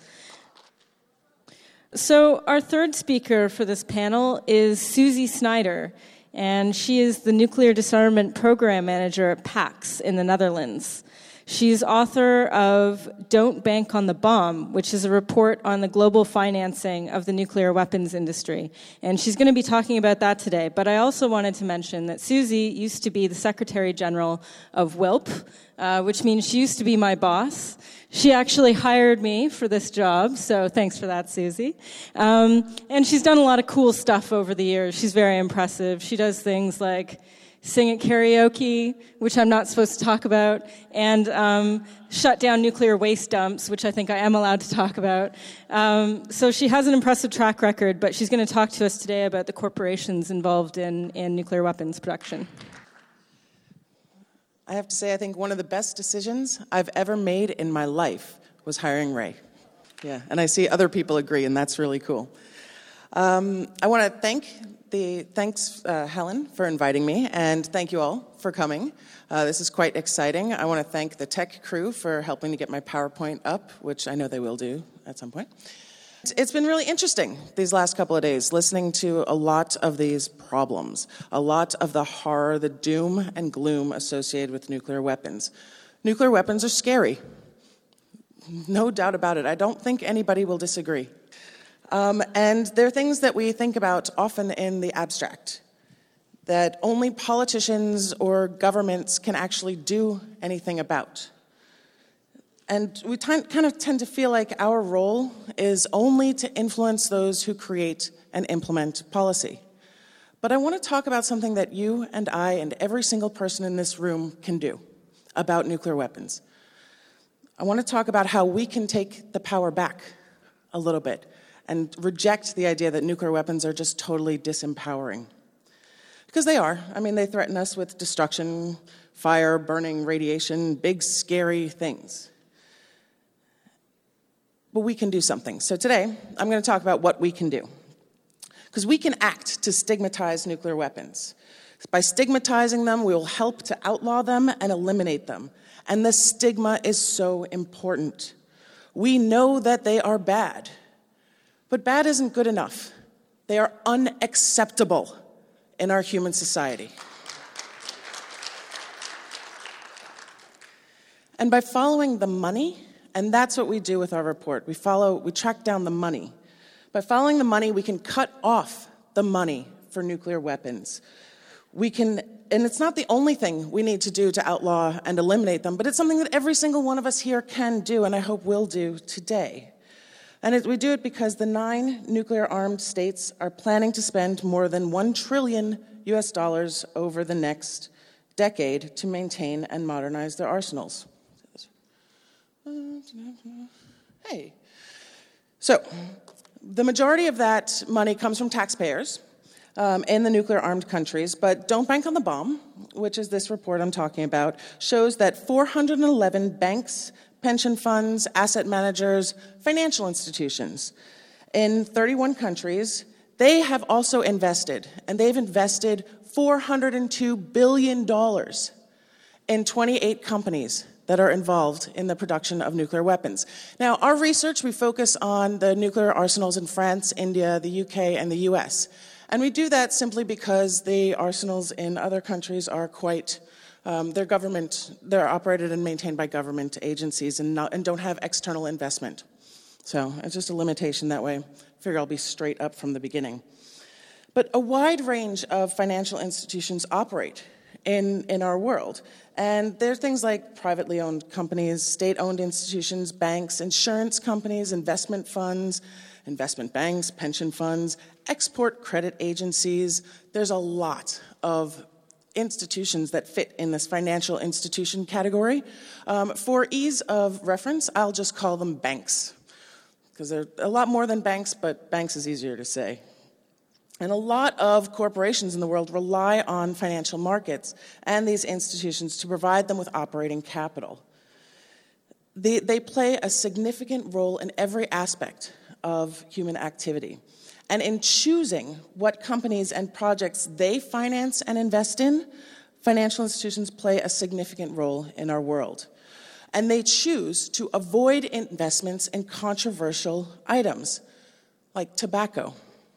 So, our third speaker for this panel is Susie Snyder, and she is the Nuclear Disarmament Program Manager at PAX in the Netherlands. She's author of Don't Bank on the Bomb, which is a report on the global financing of the nuclear weapons industry. And she's going to be talking about that today. But I also wanted to mention that Susie used to be the Secretary General of W I L P, uh, which means she used to be my boss. She actually hired me for this job, so thanks for that, Susie. Um, and she's done a lot of cool stuff over the years. She's very impressive. She does things like sing at karaoke, which I'm not supposed to talk about, and um, shut down nuclear waste dumps, which I think I am allowed to talk about. Um, so she has an impressive track record, but she's going to talk to us today about the corporations involved in, in nuclear weapons production. I have to say, I think one of the best decisions I've ever made in my life was hiring Ray. Yeah, and I see other people agree, and that's really cool. Um, I want to thank the thanks uh, Helen for inviting me, and thank you all for coming. Uh, this is quite exciting. I want to thank the tech crew for helping to get my PowerPoint up, which I know they will do at some point. It's been really interesting these last couple of days, listening to a lot of these problems, a lot of the horror, the doom and gloom associated with nuclear weapons. Nuclear weapons are scary. No doubt about it. I don't think anybody will disagree. Um, and they're things that we think about often in the abstract, that only politicians or governments can actually do anything about. And we t- kind of tend to feel like our role is only to influence those who create and implement policy. But I want to talk about something that you and I and every single person in this room can do about nuclear weapons. I want to talk about how we can take the power back a little bit and reject the idea that nuclear weapons are just totally disempowering. Because they are. I mean, they threaten us with destruction, fire, burning, radiation, big, scary things. But we can do something. So today, I'm going to talk about what we can do. Because we can act to stigmatize nuclear weapons. By stigmatizing them, we will help to outlaw them and eliminate them. And the stigma is so important. We know that they are bad. But bad isn't good enough. They are unacceptable in our human society. And by following the money, and that's what we do with our report. We follow, we track down the money. By following the money, we can cut off the money for nuclear weapons. We can, and it's not the only thing we need to do to outlaw and eliminate them, but it's something that every single one of us here can do, and I hope will do today. And it, we do it because the nine nuclear-armed states are planning to spend more than one trillion U S dollars over the next decade to maintain and modernize their arsenals. Hey. So, the majority of that money comes from taxpayers um, in the nuclear-armed countries, but don't bank on the bomb, which is this report I'm talking about, shows that four hundred eleven banks, pension funds, asset managers, financial institutions in thirty-one countries, they have also invested, and they've invested four hundred two billion dollars in twenty-eight companies that are involved in the production of nuclear weapons. Now, our research, we focus on the nuclear arsenals in France, India, the U K, and the U S. And we do that simply because the arsenals in other countries are quite, um, they're government, they're operated and maintained by government agencies and, not, and don't have external investment. So it's just a limitation that way. I figure I'll be straight up from the beginning. But a wide range of financial institutions operate in, in our world. And there are things like privately owned companies, state-owned institutions, banks, insurance companies, investment funds, investment banks, pension funds, export credit agencies. There's a lot of institutions that fit in this financial institution category. Um, for ease of reference, I'll just call them banks, because they're a lot more than banks, but banks is easier to say. And a lot of corporations in the world rely on financial markets and these institutions to provide them with operating capital. They, they play a significant role in every aspect of human activity. And in choosing what companies and projects they finance and invest in, financial institutions play a significant role in our world. And they choose to avoid investments in controversial items, like tobacco,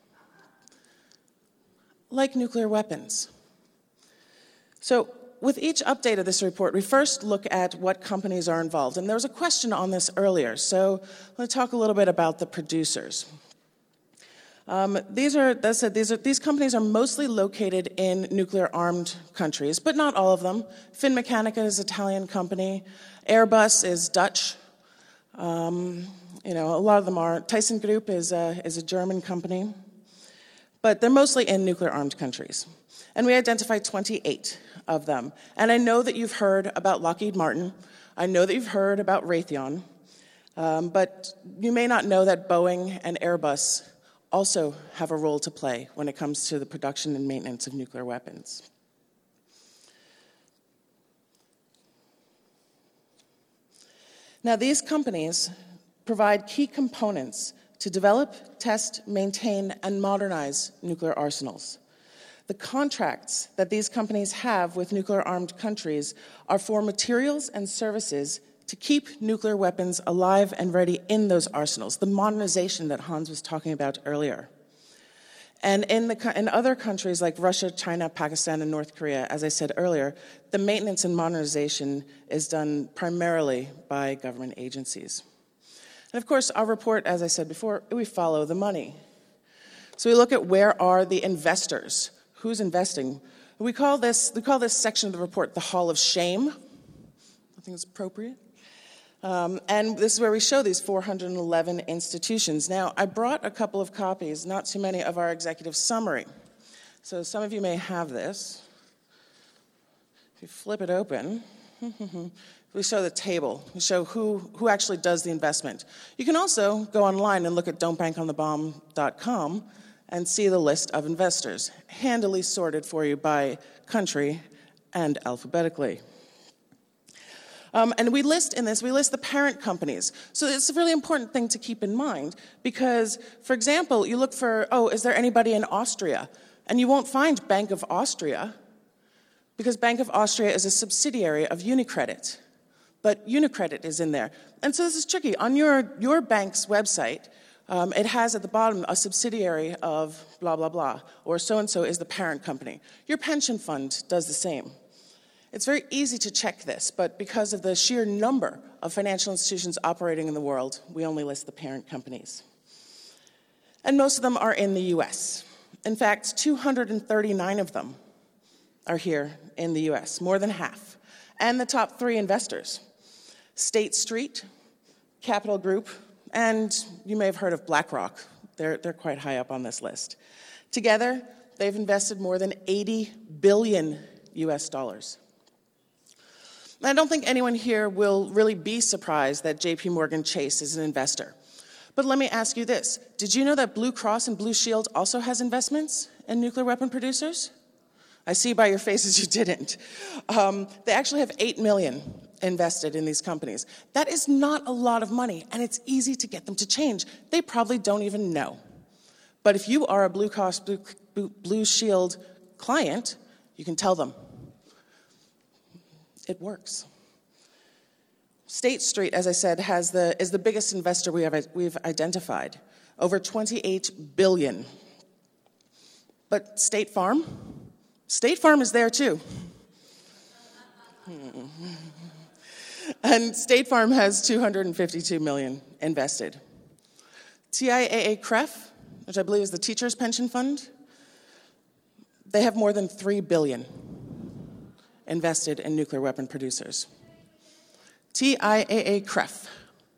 like nuclear weapons. So with each update of this report, we first look at what companies are involved. And there was a question on this earlier, so I'm going to talk a little bit about the producers. Um, these are, that's it, these are, these companies are mostly located in nuclear-armed countries, but not all of them. Finmeccanica is an Italian company. Airbus is Dutch. Um, you know, a lot of them are. ThyssenKrupp is a, is a German company. But they're mostly in nuclear-armed countries. And we identified twenty-eight of them. And I know that you've heard about Lockheed Martin. I know that you've heard about Raytheon. Um, but you may not know that Boeing and Airbus also have a role to play when it comes to the production and maintenance of nuclear weapons. Now, these companies provide key components to develop, test, maintain, and modernize nuclear arsenals. The contracts that these companies have with nuclear-armed countries are for materials and services to keep nuclear weapons alive and ready in those arsenals, the modernization that Hans was talking about earlier. And in, the, in other countries like Russia, China, Pakistan, and North Korea, as I said earlier, the maintenance and modernization is done primarily by government agencies. And of course, our report, as I said before, we follow the money. So we look at where are the investors, who's investing. We call this, we call this section of the report the Hall of Shame. I think it's appropriate. Um, and this is where we show these four hundred eleven institutions. Now, I brought a couple of copies, not too many, of our executive summary. So some of you may have this. If you flip it open, we show the table. We show who, who actually does the investment. You can also go online and look at don't bank on the bomb dot com and see the list of investors, handily sorted for you by country and alphabetically. Um, and we list in this, we list the parent companies. So it's a really important thing to keep in mind because, for example, you look for, oh, is there anybody in Austria? And you won't find Bank of Austria because Bank of Austria is a subsidiary of UniCredit. But UniCredit is in there. And so this is tricky. On your, your bank's website, um, it has at the bottom a subsidiary of blah, blah, blah, or so-and-so is the parent company. Your pension fund does the same. It's very easy to check this, but because of the sheer number of financial institutions operating in the world, we only list the parent companies. And most of them are in the U S. In fact, two hundred thirty-nine of them are here in the U S, more than half. And the top three investors, State Street, Capital Group, and you may have heard of BlackRock. They're, they're quite high up on this list. Together, they've invested more than eighty billion U S dollars. I don't think anyone here will really be surprised that J P Morgan Chase is an investor. But let me ask you this. Did you know that Blue Cross and Blue Shield also has investments in nuclear weapon producers? I see by your faces you didn't. Um, they actually have eight million dollars invested in these companies. That is not a lot of money, and it's easy to get them to change. They probably don't even know. But if you are a Blue Cross Blue, Blue Shield client, you can tell them. It works. State Street, as I said, has the, is the biggest investor we have, we've identified, over twenty-eight billion dollars. But State Farm? State Farm is there too. And State Farm has two hundred fifty-two million dollars invested. T I A A C R E F, which I believe is the Teachers' Pension Fund, they have more than three billion dollars invested in nuclear weapon producers. T I A A C R E F.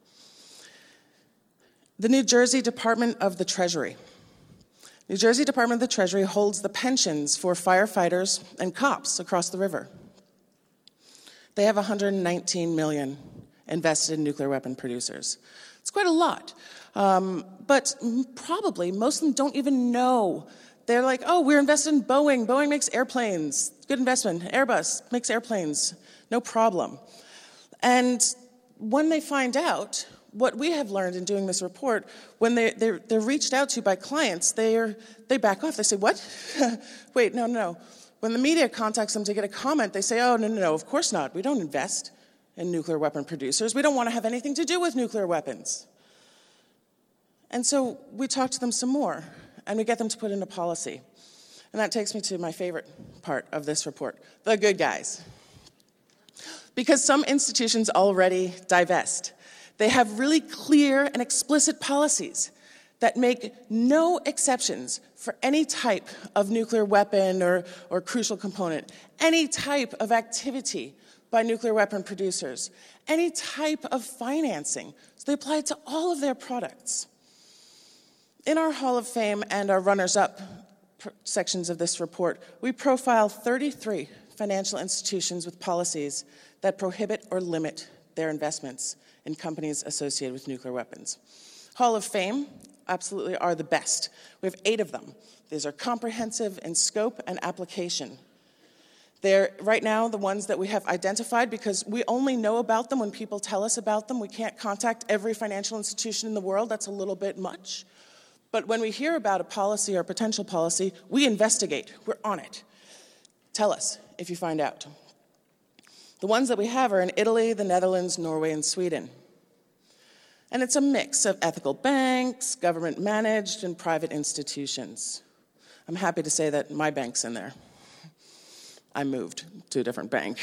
The New Jersey Department of the Treasury. New Jersey Department of the Treasury holds the pensions for firefighters and cops across the river. They have one hundred nineteen million dollars invested in nuclear weapon producers. It's quite a lot. Um, but probably most of them don't even know. They're like, oh, we're invested in Boeing. Boeing makes airplanes. Good investment. Airbus makes airplanes. No problem. And when they find out, what we have learned in doing this report, when they, they're, they're reached out to by clients, they're, they back off. They say, what? Wait, no, no. When the media contacts them to get a comment, they say, oh, no, no, no, of course not. We don't invest in nuclear weapon producers. We don't want to have anything to do with nuclear weapons. And so we talk to them some more. And we get them to put in a policy. And that takes me to my favorite part of this report, the good guys. Because some institutions already divest. They have really clear and explicit policies that make no exceptions for any type of nuclear weapon or, or crucial component, any type of activity by nuclear weapon producers, any type of financing. So they apply it to all of their products. In our Hall of Fame and our runners-up sections of this report, we profile thirty-three financial institutions with policies that prohibit or limit their investments in companies associated with nuclear weapons. Hall of Fame absolutely are the best. We have eight of them. These are comprehensive in scope and application. They're right now the ones that we have identified because we only know about them when people tell us about them. We can't contact every financial institution in the world. That's a little bit much. But when we hear about a policy or potential policy, we investigate. We're on it. Tell us if you find out. The ones that we have are in Italy, the Netherlands, Norway, and Sweden. And it's a mix of ethical banks, government-managed, and private institutions. I'm happy to say that my bank's in there. I moved to a different bank.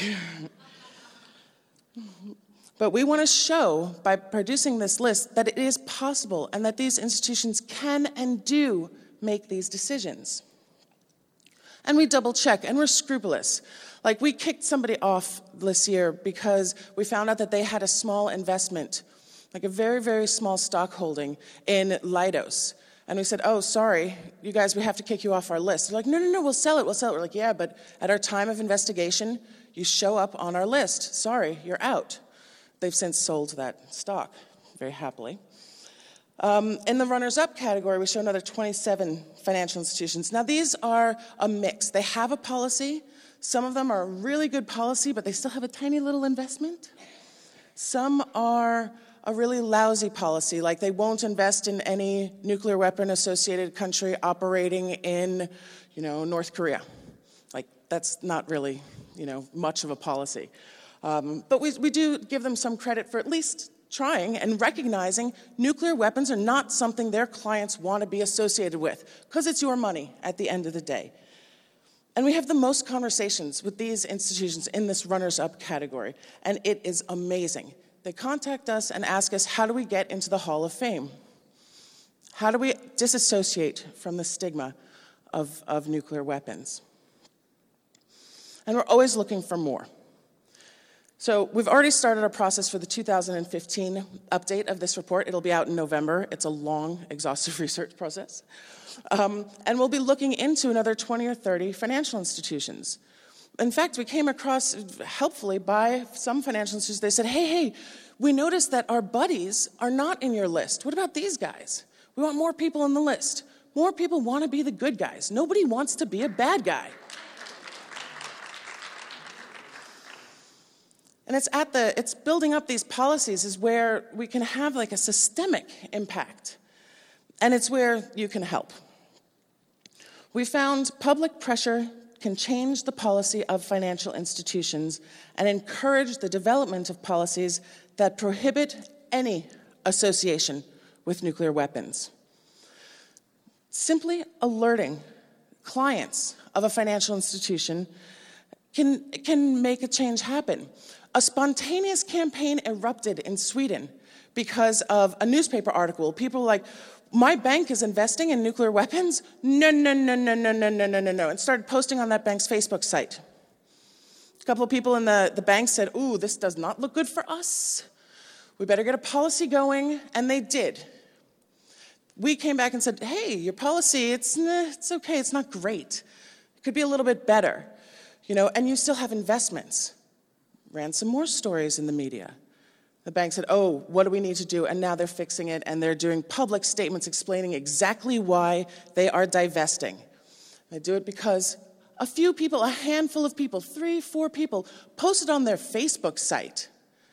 But we want to show, by producing this list, that it is possible and that these institutions can and do make these decisions. And we double check, and we're scrupulous. Like, we kicked somebody off this year because we found out that they had a small investment, like a very, very small stock holding in Leidos. And we said, oh, sorry, you guys, we have to kick you off our list. They're like, no, no, no, we'll sell it, we'll sell it. We're like, yeah, but at our time of investigation, you show up on our list. Sorry, you're out. They've since sold that stock, very happily. Um, in the runners-up category, we show another twenty-seven financial institutions. Now, these are a mix. They have a policy. Some of them are a really good policy, but they still have a tiny little investment. Some are a really lousy policy, like they won't invest in any nuclear weapon-associated country operating in, you know, North Korea. Like, that's not really, you know, much of a policy. Um, but we, we do give them some credit for at least trying and recognizing nuclear weapons are not something their clients want to be associated with, because it's your money at the end of the day. And we have the most conversations with these institutions in this runners-up category, and it is amazing. They contact us and ask us, how do we get into the Hall of Fame? How do we disassociate from the stigma of, of nuclear weapons? And we're always looking for more. So we've already started a process for the two thousand fifteen update of this report. It'll be out in November. It's a long, exhaustive research process. Um, and we'll be looking into another twenty or thirty financial institutions. In fact, we came across, helpfully, by some financial institutions. They said, hey, hey, we noticed that our buddies are not in your list. What about these guys? We want more people on the list. More people want to be the good guys. Nobody wants to be a bad guy. And it's at the, it's building up these policies is where we can have like a systemic impact. And it's where you can help. We found public pressure can change the policy of financial institutions and encourage the development of policies that prohibit any association with nuclear weapons. Simply alerting clients of a financial institution can, can make a change happen. A spontaneous campaign erupted in Sweden because of a newspaper article. People were like, my bank is investing in nuclear weapons? No, no, no, no, no, no, no, no, no, no. And started posting on that bank's Facebook site. A couple of people in the, the bank said, ooh, this does not look good for us. We better get a policy going, and they did. We came back and said, hey, your policy, it's, it's okay, it's not great. It could be a little bit better, you know, and you still have investments. Ran some more stories in the media. The bank said, oh, what do we need to do? And now they're fixing it, and they're doing public statements explaining exactly why they are divesting. They do it because a few people, a handful of people, three, four people, posted on their Facebook site.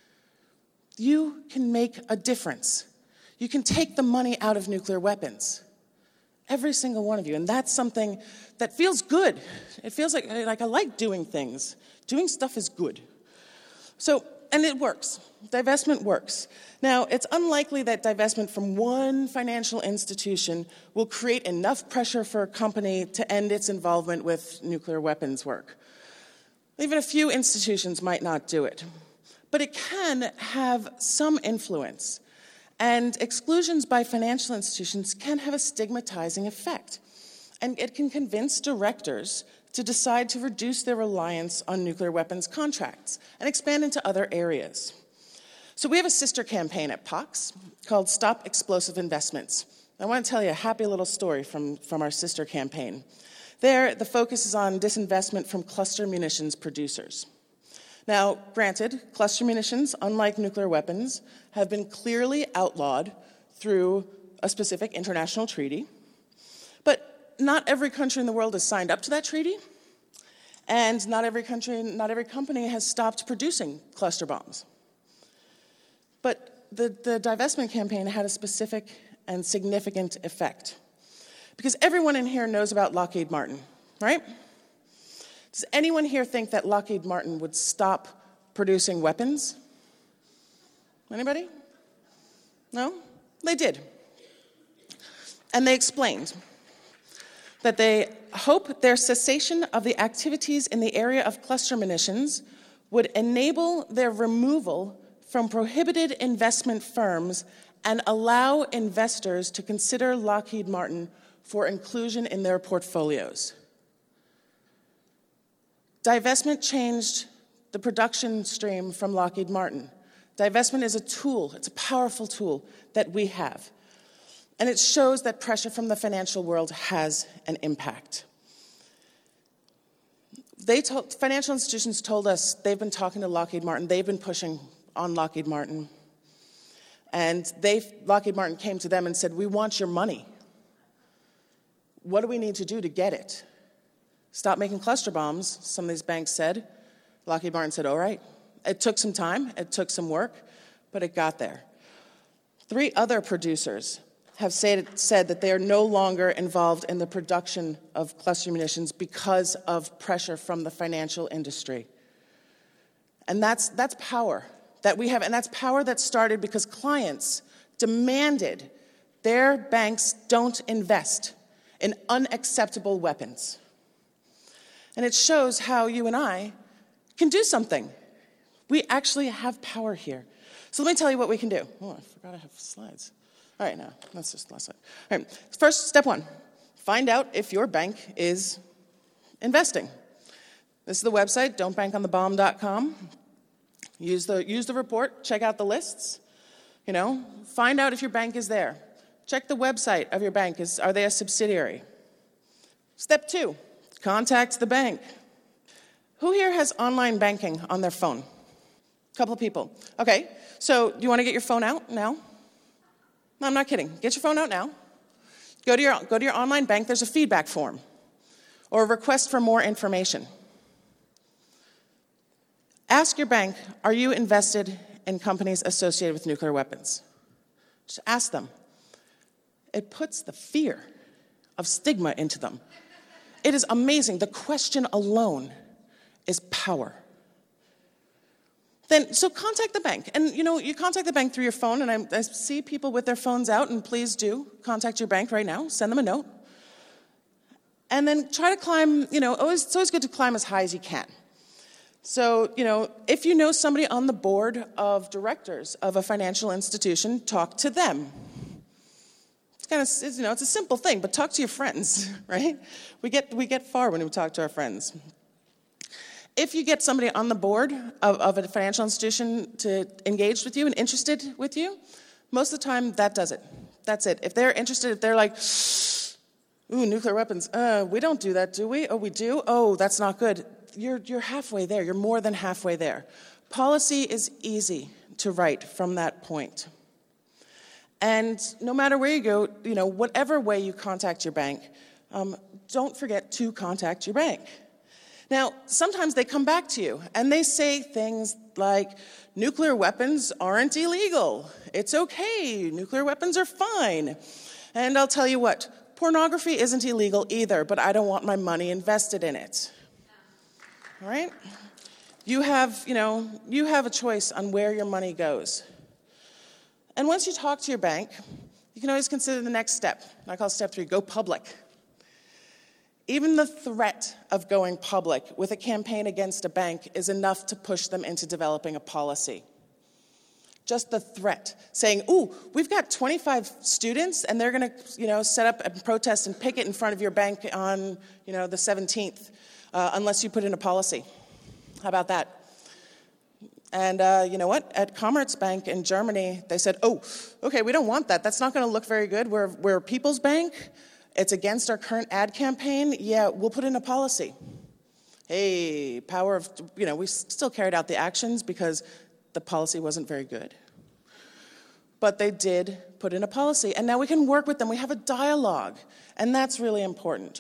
You can make a difference. You can take the money out of nuclear weapons. Every single one of you. And that's something that feels good. It feels like, like I like doing things. Doing stuff is good. So, and it works. Divestment works. Now, it's unlikely that divestment from one financial institution will create enough pressure for a company to end its involvement with nuclear weapons work. Even a few institutions might not do it. But it can have some influence. And exclusions by financial institutions can have a stigmatizing effect. And it can convince directors to decide to reduce their reliance on nuclear weapons contracts and expand into other areas. So we have a sister campaign at Pox called Stop Explosive Investments. I want to tell you a happy little story from, from our sister campaign. There, the focus is on disinvestment from cluster munitions producers. Now, granted, cluster munitions, unlike nuclear weapons, have been clearly outlawed through a specific international treaty. But not every country in the world has signed up to that treaty, and not every country, not every company has stopped producing cluster bombs. But the, the divestment campaign had a specific and significant effect. Because everyone in here knows about Lockheed Martin, right? Does anyone here think that Lockheed Martin would stop producing weapons? Anybody? No? They did. And they explained that they hope their cessation of the activities in the area of cluster munitions would enable their removal from prohibited investment firms and allow investors to consider Lockheed Martin for inclusion in their portfolios. Divestment changed the production stream from Lockheed Martin. Divestment is a tool, it's a powerful tool that we have. And it shows that pressure from the financial world has an impact. They told, financial institutions told us they've been talking to Lockheed Martin, they've been pushing on Lockheed Martin. And they, Lockheed Martin came to them and said, we want your money. What do we need to do to get it? Stop making cluster bombs, some of these banks said. Lockheed Martin said, all right. It took some time, it took some work, but it got there. Three other producers have said, said that they are no longer involved in the production of cluster munitions because of pressure from the financial industry. And that's, that's power that we have, and that's power that started because clients demanded their banks don't invest in unacceptable weapons. And it shows how you and I can do something. We actually have power here. So let me tell you what we can do. Oh, I forgot I have slides. All right, now, that's just the last slide. All right, first, step one, find out if your bank is investing. This is the website, don't bank on the bomb dot com. Use the, use the report, check out the lists. You know, find out if your bank is there. Check the website of your bank. Is, are they a subsidiary? Step two, contact the bank. Who here has online banking on their phone? A couple of people. Okay, so do you want to get your phone out now? No, I'm not kidding. Get your phone out now. Go to your, go to your online bank. There's a feedback form or a request for more information. Ask your bank, are you invested in companies associated with nuclear weapons? Just ask them. It puts the fear of stigma into them. It is amazing. The question alone is power. Then, so contact the bank. And, you know, you contact the bank through your phone, and I, I see people with their phones out, and please do contact your bank right now. Send them a note. And then try to climb, you know, always, it's always good to climb as high as you can. So, you know, if you know somebody on the board of directors of a financial institution, talk to them. It's kind of, it's, you know, it's a simple thing, but talk to your friends, right? We get, we get far when we talk to our friends. If you get somebody on the board of, of a financial institution to engage with you and interested with you, most of the time that does it. That's it. If they're interested, if they're like, ooh, nuclear weapons, uh, we don't do that, do we? Oh, we do? Oh, that's not good. You're, you're halfway there. You're more than halfway there. Policy is easy to write from that point. And no matter where you go, you know, whatever way you contact your bank, um, don't forget to contact your bank. Now, sometimes they come back to you and they say things like, nuclear weapons aren't illegal. It's okay. Nuclear weapons are fine. And I'll tell you what, pornography isn't illegal either, but I don't want my money invested in it. All right? You have, you know, you have a choice on where your money goes. And once you talk to your bank, you can always consider the next step. I call step three, go public. Even the threat of going public with a campaign against a bank is enough to push them into developing a policy. Just the threat, saying, ooh, we've got twenty-five students and they're gonna, you know, set up and protest and picket in front of your bank on, you know, the seventeenth, uh, unless you put in a policy. How about that? And uh, you know what? At Commerzbank in Germany, they said, oh, okay, we don't want that. That's not gonna look very good. We're, we're a people's bank. It's against our current ad campaign. Yeah, we'll put in a policy. Hey, power of, you know, we still carried out the actions because the policy wasn't very good. But they did put in a policy, and now we can work with them. We have a dialogue, and that's really important.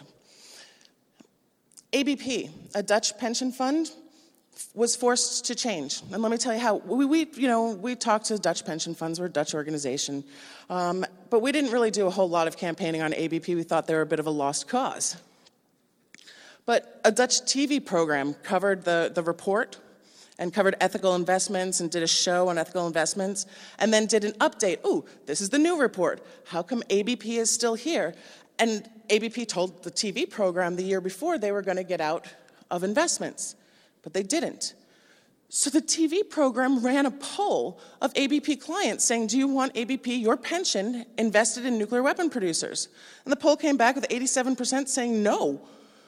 A B P, a Dutch pension fund, was forced to change. And let me tell you how. We, we you know, we talked to Dutch pension funds. We're a Dutch organization. Um, but we didn't really do a whole lot of campaigning on A B P. We thought they were a bit of a lost cause. But a Dutch T V program covered the, the report, and covered ethical investments and did a show on ethical investments, and then did an update. Ooh, this is the new report. How come A B P is still here? And A B P told the T V program the year before they were going to get out of investments, but they didn't. So the T V program ran a poll of A B P clients saying, do you want A B P, your pension, invested in nuclear weapon producers? And the poll came back with eighty-seven percent saying no.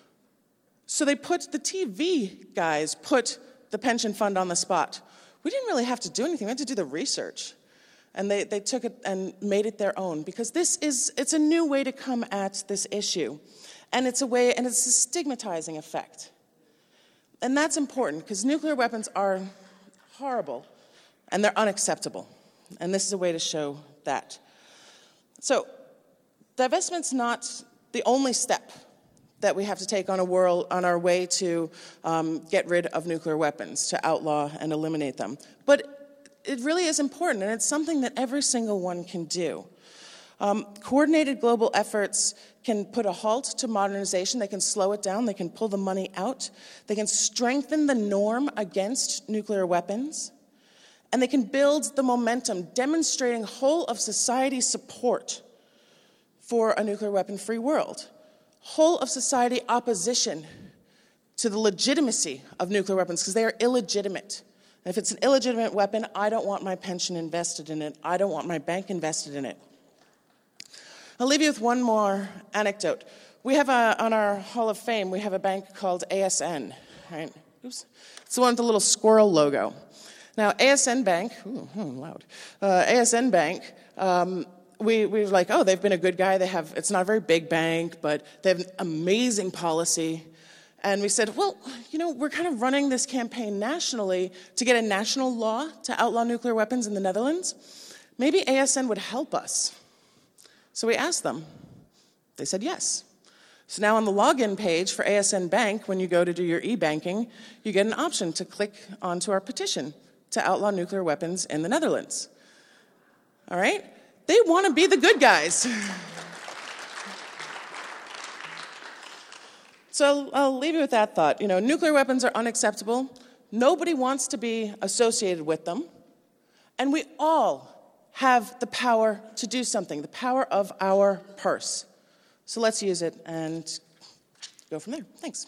So they put, the T V guys put the pension fund on the spot. We didn't really have to do anything, we had to do the research. And they, they took it and made it their own, because this is, it's a new way to come at this issue. And it's a way, and it's a stigmatizing effect. And that's important, because nuclear weapons are horrible, and they're unacceptable. And this is a way to show that. So, divestment's not the only step that we have to take on a world, on our way to um, get rid of nuclear weapons, to outlaw and eliminate them. But it really is important, and it's something that every single one can do. Um, coordinated global efforts can put a halt to modernization. They can slow it down. They can pull the money out. They can strengthen the norm against nuclear weapons. And they can build the momentum, demonstrating whole of society support for a nuclear weapon-free world. Whole of society opposition to the legitimacy of nuclear weapons, because they are illegitimate. And if it's an illegitimate weapon, I don't want my pension invested in it. I don't want my bank invested in it. I'll leave you with one more anecdote. We have a, on our Hall of Fame, we have a bank called A S N, right? Oops. It's the one with the little squirrel logo. Now, A S N Bank, ooh, ooh, loud. Uh, A S N Bank, um, we, we were like, oh, they've been a good guy. They have, it's not a very big bank, but they have an amazing policy. And we said, well, you know, we're kind of running this campaign nationally to get a national law to outlaw nuclear weapons in the Netherlands. Maybe A S N would help us. So we asked them. They said yes. So now on the login page for A S N Bank, when you go to do your e-banking, you get an option to click onto our petition to outlaw nuclear weapons in the Netherlands. All right? They want to be the good guys. So I'll leave you with that thought. You know, nuclear weapons are unacceptable. Nobody wants to be associated with them. And we all have the power to do something, the power of our purse. So let's use it and go from there. Thanks.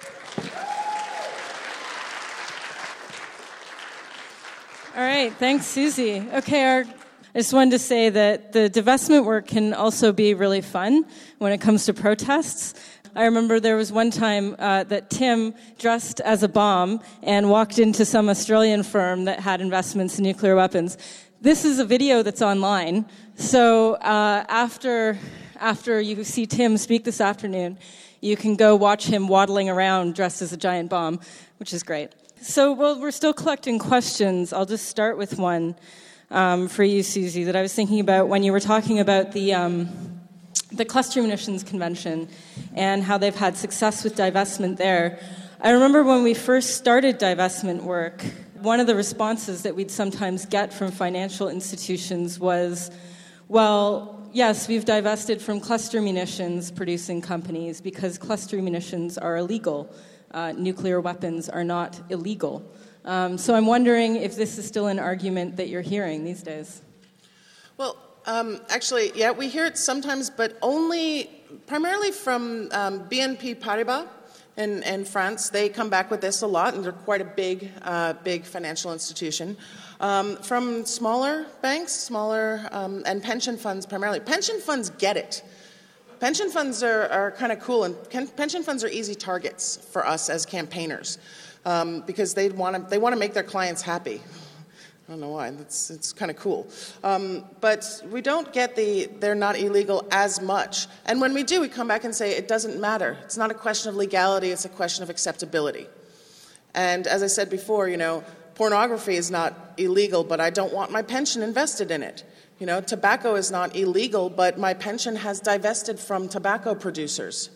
All right, thanks, Susie. Okay, our, I just wanted to say that the divestment work can also be really fun when it comes to protests. I remember there was one time uh, that Tim dressed as a bomb and walked into some Australian firm that had investments in nuclear weapons. This is a video that's online, so uh, after after you see Tim speak this afternoon, you can go watch him waddling around dressed as a giant bomb, which is great. So well, we're still collecting questions. I'll just start with one um, for you, Susie, that I was thinking about when you were talking about the um, the Cluster Munitions Convention and how they've had success with divestment there. I remember when we first started divestment work, one of the responses that we'd sometimes get from financial institutions was, well, yes, we've divested from cluster munitions producing companies because cluster munitions are illegal. Uh, nuclear weapons are not illegal. Um, so I'm wondering if this is still an argument that you're hearing these days. Well, um, actually, yeah, we hear it sometimes, but only primarily from um, B N P Paribas. In, in France, they come back with this a lot, and they're quite a big, uh, big financial institution. Um, from smaller banks, smaller, um, and pension funds primarily. Pension funds get it. Pension funds are, are kind of cool, and pension funds are easy targets for us as campaigners um, because they want to they want to make their clients happy. I don't know why. It's it's kind of cool. Um, but we don't get the they're not illegal as much. And when we do, we come back and say it doesn't matter. It's not a question of legality. It's a question of acceptability. And as I said before, you know, pornography is not illegal, but I don't want my pension invested in it. You know, tobacco is not illegal, but my pension has divested from tobacco producers.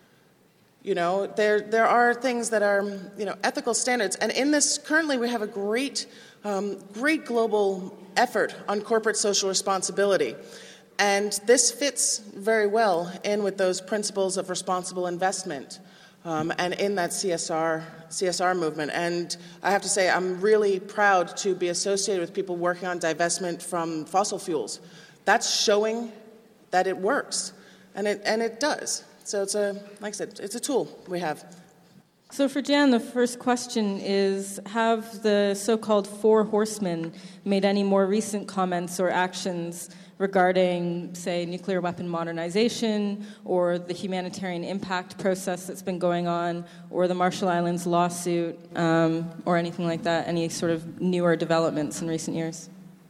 You know, there there are things that are, you know, ethical standards. And in this, currently we have a great Um, great global effort on corporate social responsibility. And this fits very well in with those principles of responsible investment. um, and in that C S R C S R movement. And I have to say, I'm really proud to be associated with people working on divestment from fossil fuels. That's showing that it works, and it and it does. So it's a, like I said, it's a tool we have. So for Jan, the first question is, have the so-called Four Horsemen made any more recent comments or actions regarding, say, nuclear weapon modernization, or the humanitarian impact process that's been going on, or the Marshall Islands lawsuit, um, or anything like that, any sort of newer developments in recent years?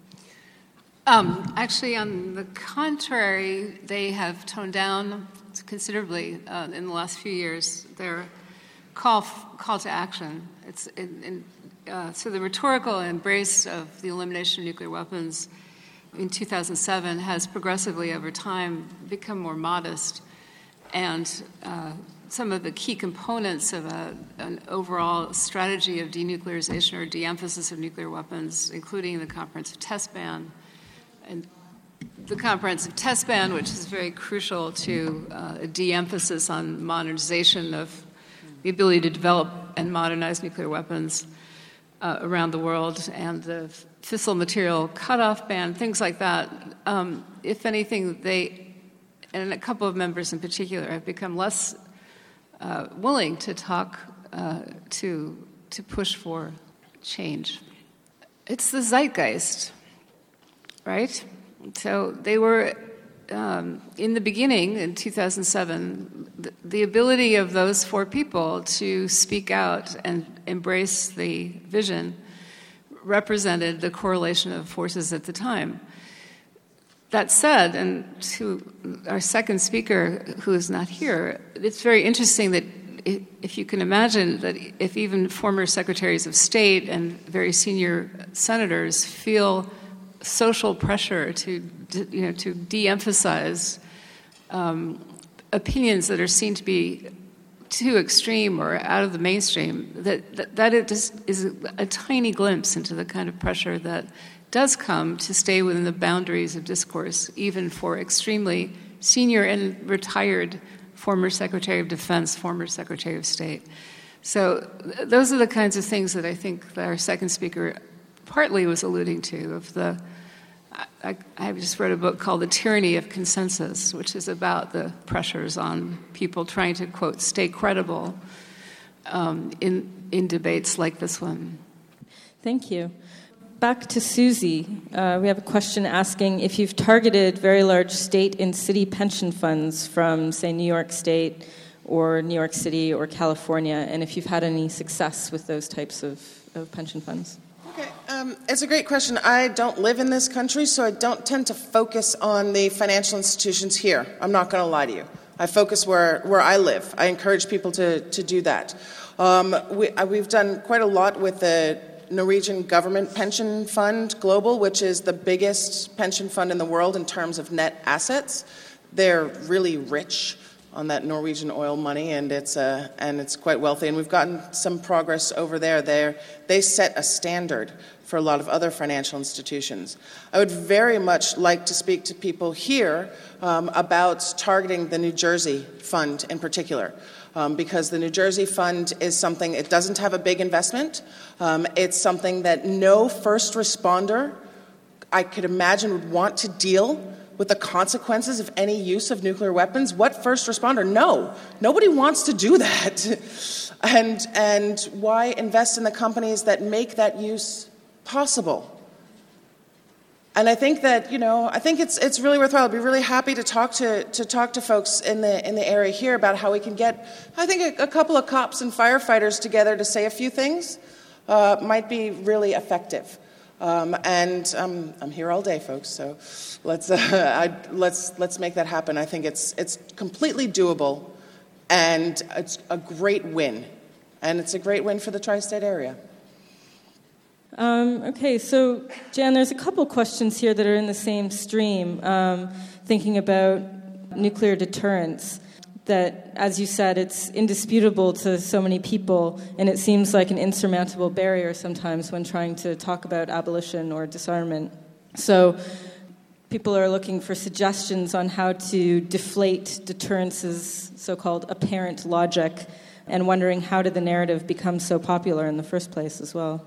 Um, actually, on the contrary, they have toned down considerably uh, in the last few years their call call to action. It's in, in, uh, so the rhetorical embrace of the elimination of nuclear weapons in two thousand seven has progressively over time become more modest, and uh, some of the key components of a, an overall strategy of denuclearization or de-emphasis of nuclear weapons, including the comprehensive test ban, and the comprehensive test ban, which is very crucial to uh, a de-emphasis on modernization of the ability to develop and modernize nuclear weapons uh, around the world, and the fissile material cutoff ban, things like that. Um, if anything, they, and a couple of members in particular, have become less uh, willing to talk, uh, to, to push for change. It's the zeitgeist, right? So they were, um, in the beginning, in two thousand seven, the, the ability of those four people to speak out and embrace the vision represented the correlation of forces at the time. That said, and to our second speaker, who is not here, it's very interesting that if you can imagine that if even former secretaries of state and very senior senators feel social pressure to, you know, to de-emphasize um, opinions that are seen to be too extreme or out of the mainstream, that that, that it just is a, a tiny glimpse into the kind of pressure that does come to stay within the boundaries of discourse, even for extremely senior and retired former Secretary of Defense, former Secretary of State. So th- those are the kinds of things that I think that our second speaker partly was alluding to, of the, I, I just wrote a book called The Tyranny of Consensus, which is about the pressures on people trying to, quote, stay credible um, in, in debates like this one. Thank you. Back to Susie. Uh, we have a question asking if you've targeted very large state and city pension funds from, say, New York State or New York City or California, and if you've had any success with those types of, of pension funds. Okay, um, it's a great question. I don't live in this country, so I don't tend to focus on the financial institutions here. I'm not going to lie to you. I focus where, where I live. I encourage people to, to do that. Um, we, uh, we've done quite a lot with the Norwegian Government Pension Fund Global, which is the biggest pension fund in the world in terms of net assets. They're really rich on that Norwegian oil money, and it's uh, and it's quite wealthy. And we've gotten some progress over there. They they set a standard for a lot of other financial institutions. I would very much like to speak to people here um, about targeting the New Jersey fund in particular, um, because the New Jersey fund is something. It doesn't have a big investment. Um, it's something that no first responder, I could imagine, would want to deal with the consequences of any use of nuclear weapons. What first responder? No. Nobody wants to do that. And and why invest in the companies that make that use possible? And I think that, you know, I think it's it's really worthwhile. I'd be really happy to talk to to talk to folks in the in the area here about how we can get, I think, a, a couple of cops and firefighters together to say a few things uh, might be really effective. Um, and um, I'm here all day, folks. So let's uh, I, let's let's make that happen. I think it's it's completely doable, and it's a great win, and it's a great win for the tri-state area. Um, okay, so Jan, there's a couple questions here that are in the same stream, um, thinking about nuclear deterrence. That, as you said, it's indisputable to so many people, and it seems like an insurmountable barrier sometimes when trying to talk about abolition or disarmament. So people are looking for suggestions on how to deflate deterrence's so-called apparent logic and wondering how did the narrative become so popular in the first place as well.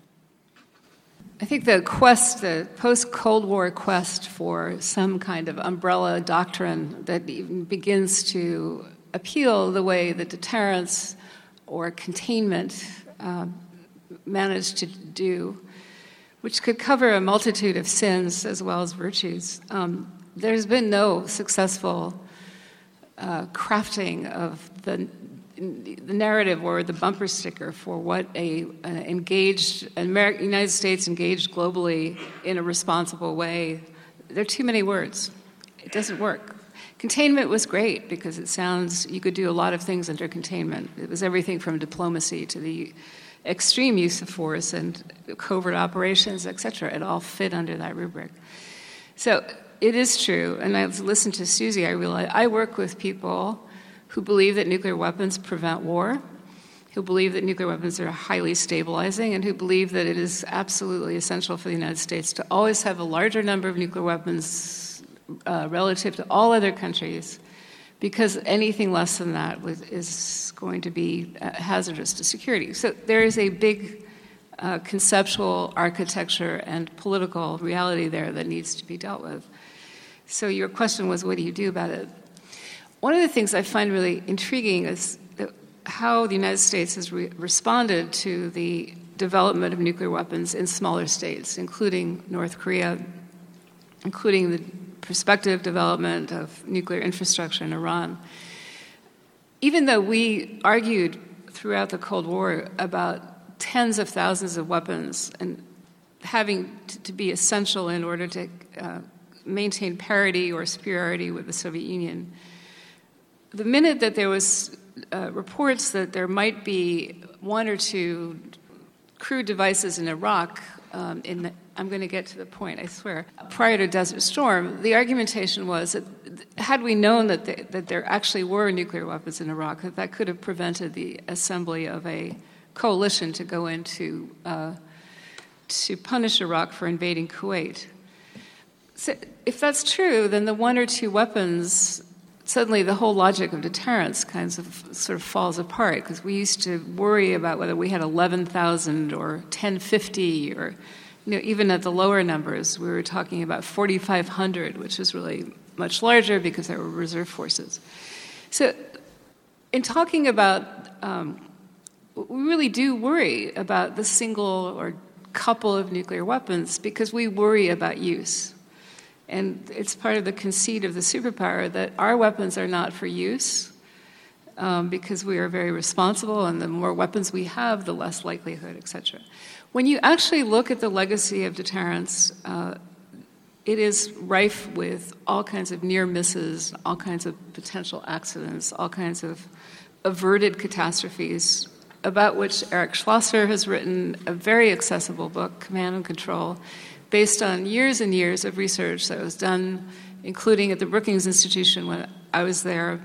I think the quest, the post-Cold War quest for some kind of umbrella doctrine that even begins to appeal the way that deterrence or containment uh, managed to do, which could cover a multitude of sins as well as virtues. Um, there's been no successful uh, crafting of the the narrative or the bumper sticker for what a uh, engaged American, United States engaged globally in a responsible way. There are too many words. It doesn't work. Containment was great because it sounds you could do a lot of things under containment. It was everything from diplomacy to the extreme use of force and covert operations, et cetera. It all fit under that rubric. So it is true, and I've listened to Susie, I realize I work with people who believe that nuclear weapons prevent war, who believe that nuclear weapons are highly stabilizing, and who believe that it is absolutely essential for the United States to always have a larger number of nuclear weapons uh, relative to all other countries, because anything less than that is going to be hazardous to security. So there is a big uh, conceptual architecture and political reality there that needs to be dealt with. So your question was, what do you do about it? One of the things I find really intriguing is that how the United States has re- responded to the development of nuclear weapons in smaller states, including North Korea, including the prospective development of nuclear infrastructure in Iran. Even though we argued throughout the Cold War about tens of thousands of weapons and having t- to be essential in order to uh, maintain parity or superiority with the Soviet Union, the minute that there was uh, reports that there might be one or two crude devices in Iraq, um, in the, I'm going to get to the point, I swear, prior to Desert Storm, the argumentation was that had we known that, the, that there actually were nuclear weapons in Iraq, that that could have prevented the assembly of a coalition to go in to, uh, to punish Iraq for invading Kuwait. So if that's true, then the one or two weapons, suddenly the whole logic of deterrence kinds of sort of falls apart, because we used to worry about whether we had eleven thousand or ten fifty, or you know, even at the lower numbers, we were talking about forty-five hundred, which was really much larger because there were reserve forces. So in talking about, um, we really do worry about the single or couple of nuclear weapons because we worry about use. And it's part of the conceit of the superpower that our weapons are not for use um, because we are very responsible, and the more weapons we have, the less likelihood, et cetera. When you actually look at the legacy of deterrence, uh, it is rife with all kinds of near misses, all kinds of potential accidents, all kinds of averted catastrophes, about which Eric Schlosser has written a very accessible book, Command and Control, based on years and years of research that was done, including at the Brookings Institution when I was there,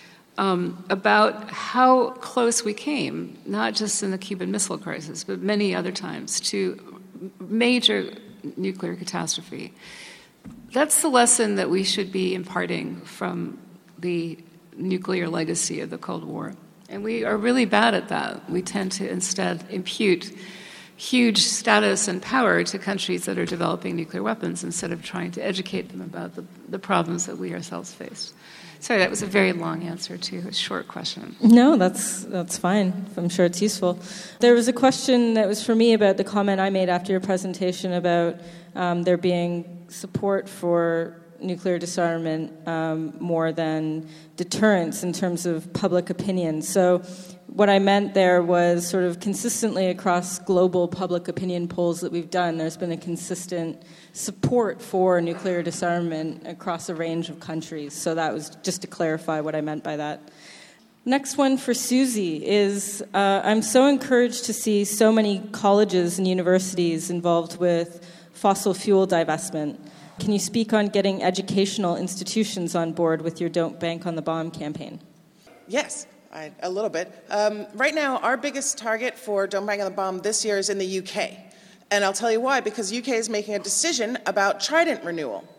um, about how close we came, not just in the Cuban Missile Crisis, but many other times, to major nuclear catastrophe. That's the lesson that we should be imparting from the nuclear legacy of the Cold War. And we are really bad at that. We tend to instead impute huge status and power to countries that are developing nuclear weapons instead of trying to educate them about the, the problems that we ourselves face. Sorry, that was a very long answer to a short question. No, that's that's fine. I'm sure it's useful. There was a question that was for me about the comment I made after your presentation about um, there being support for nuclear disarmament um, more than deterrence in terms of public opinion. So what I meant there was sort of consistently across global public opinion polls that we've done, there's been a consistent support for nuclear disarmament across a range of countries. So that was just to clarify what I meant by that. Next one for Susie is, uh, I'm so encouraged to see so many colleges and universities involved with fossil fuel divestment. Can you speak on getting educational institutions on board with your Don't Bank on the Bomb campaign? Yes. I, a little bit. Um, right now, our biggest target for Don't Bank on the Bomb this year is in the U K. And I'll tell you why, because U K is making a decision about Trident renewal.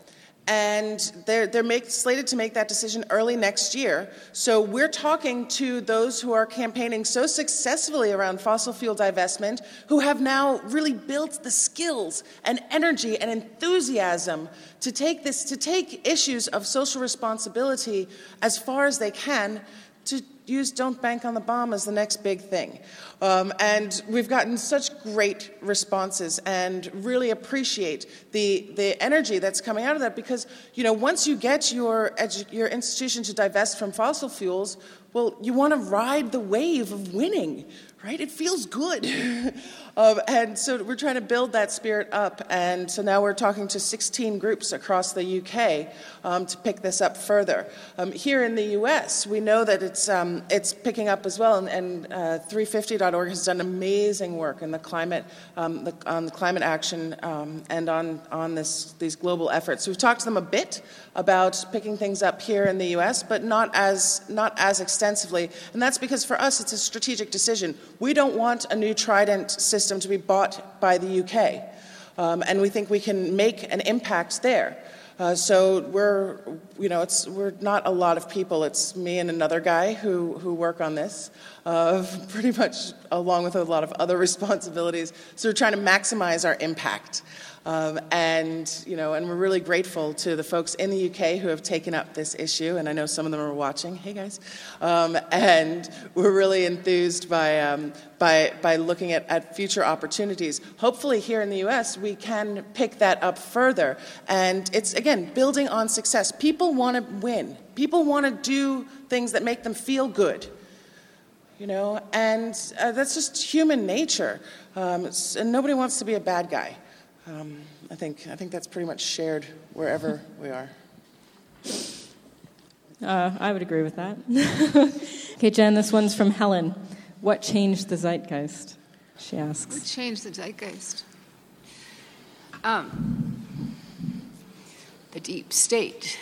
And they're, they're make, slated to make that decision early next year. So we're talking to those who are campaigning so successfully around fossil fuel divestment, who have now really built the skills and energy and enthusiasm to take this, to take issues of social responsibility as far as they can, to use Don't Bank on the Bomb as the next big thing. Um, and we've gotten such great responses and really appreciate the, the energy that's coming out of that, because, you know, once you get your, edu- your institution to divest from fossil fuels, well, you want to ride the wave of winning, right? It feels good. um, and so we're trying to build that spirit up. And so now we're talking to sixteen groups across the U K um, to pick this up further. Um, here in the U S, we know that it's um, it's picking up as well. And, and uh, three fifty dot org has done amazing work in the climate, um, the, on the climate action um, and on, on this, these global efforts. So we've talked to them a bit about picking things up here in the U S, but not as not as extensively. And that's because for us, it's a strategic decision. We don't want a new Trident system to be bought by the U K. Um, and we think we can make an impact there. Uh, so we're, you know, it's we're not a lot of people. It's me and another guy who, who work on this, uh, pretty much along with a lot of other responsibilities. So we're trying to maximize our impact. Um, and, you know, and we're really grateful to the folks in the U K who have taken up this issue, and I know some of them are watching. Hey, guys. Um, and we're really enthused by um, by by looking at, at future opportunities. Hopefully here in the U S, we can pick that up further. And it's, again, building on success. People want to win. People want to do things that make them feel good. You know, and uh, that's just human nature. Um, and nobody wants to be a bad guy. Um, I think I think that's pretty much shared wherever we are. Uh, I would agree with that. Okay, Jen, this one's from Helen. What changed the zeitgeist? She asks. What changed the zeitgeist? Um, the deep state.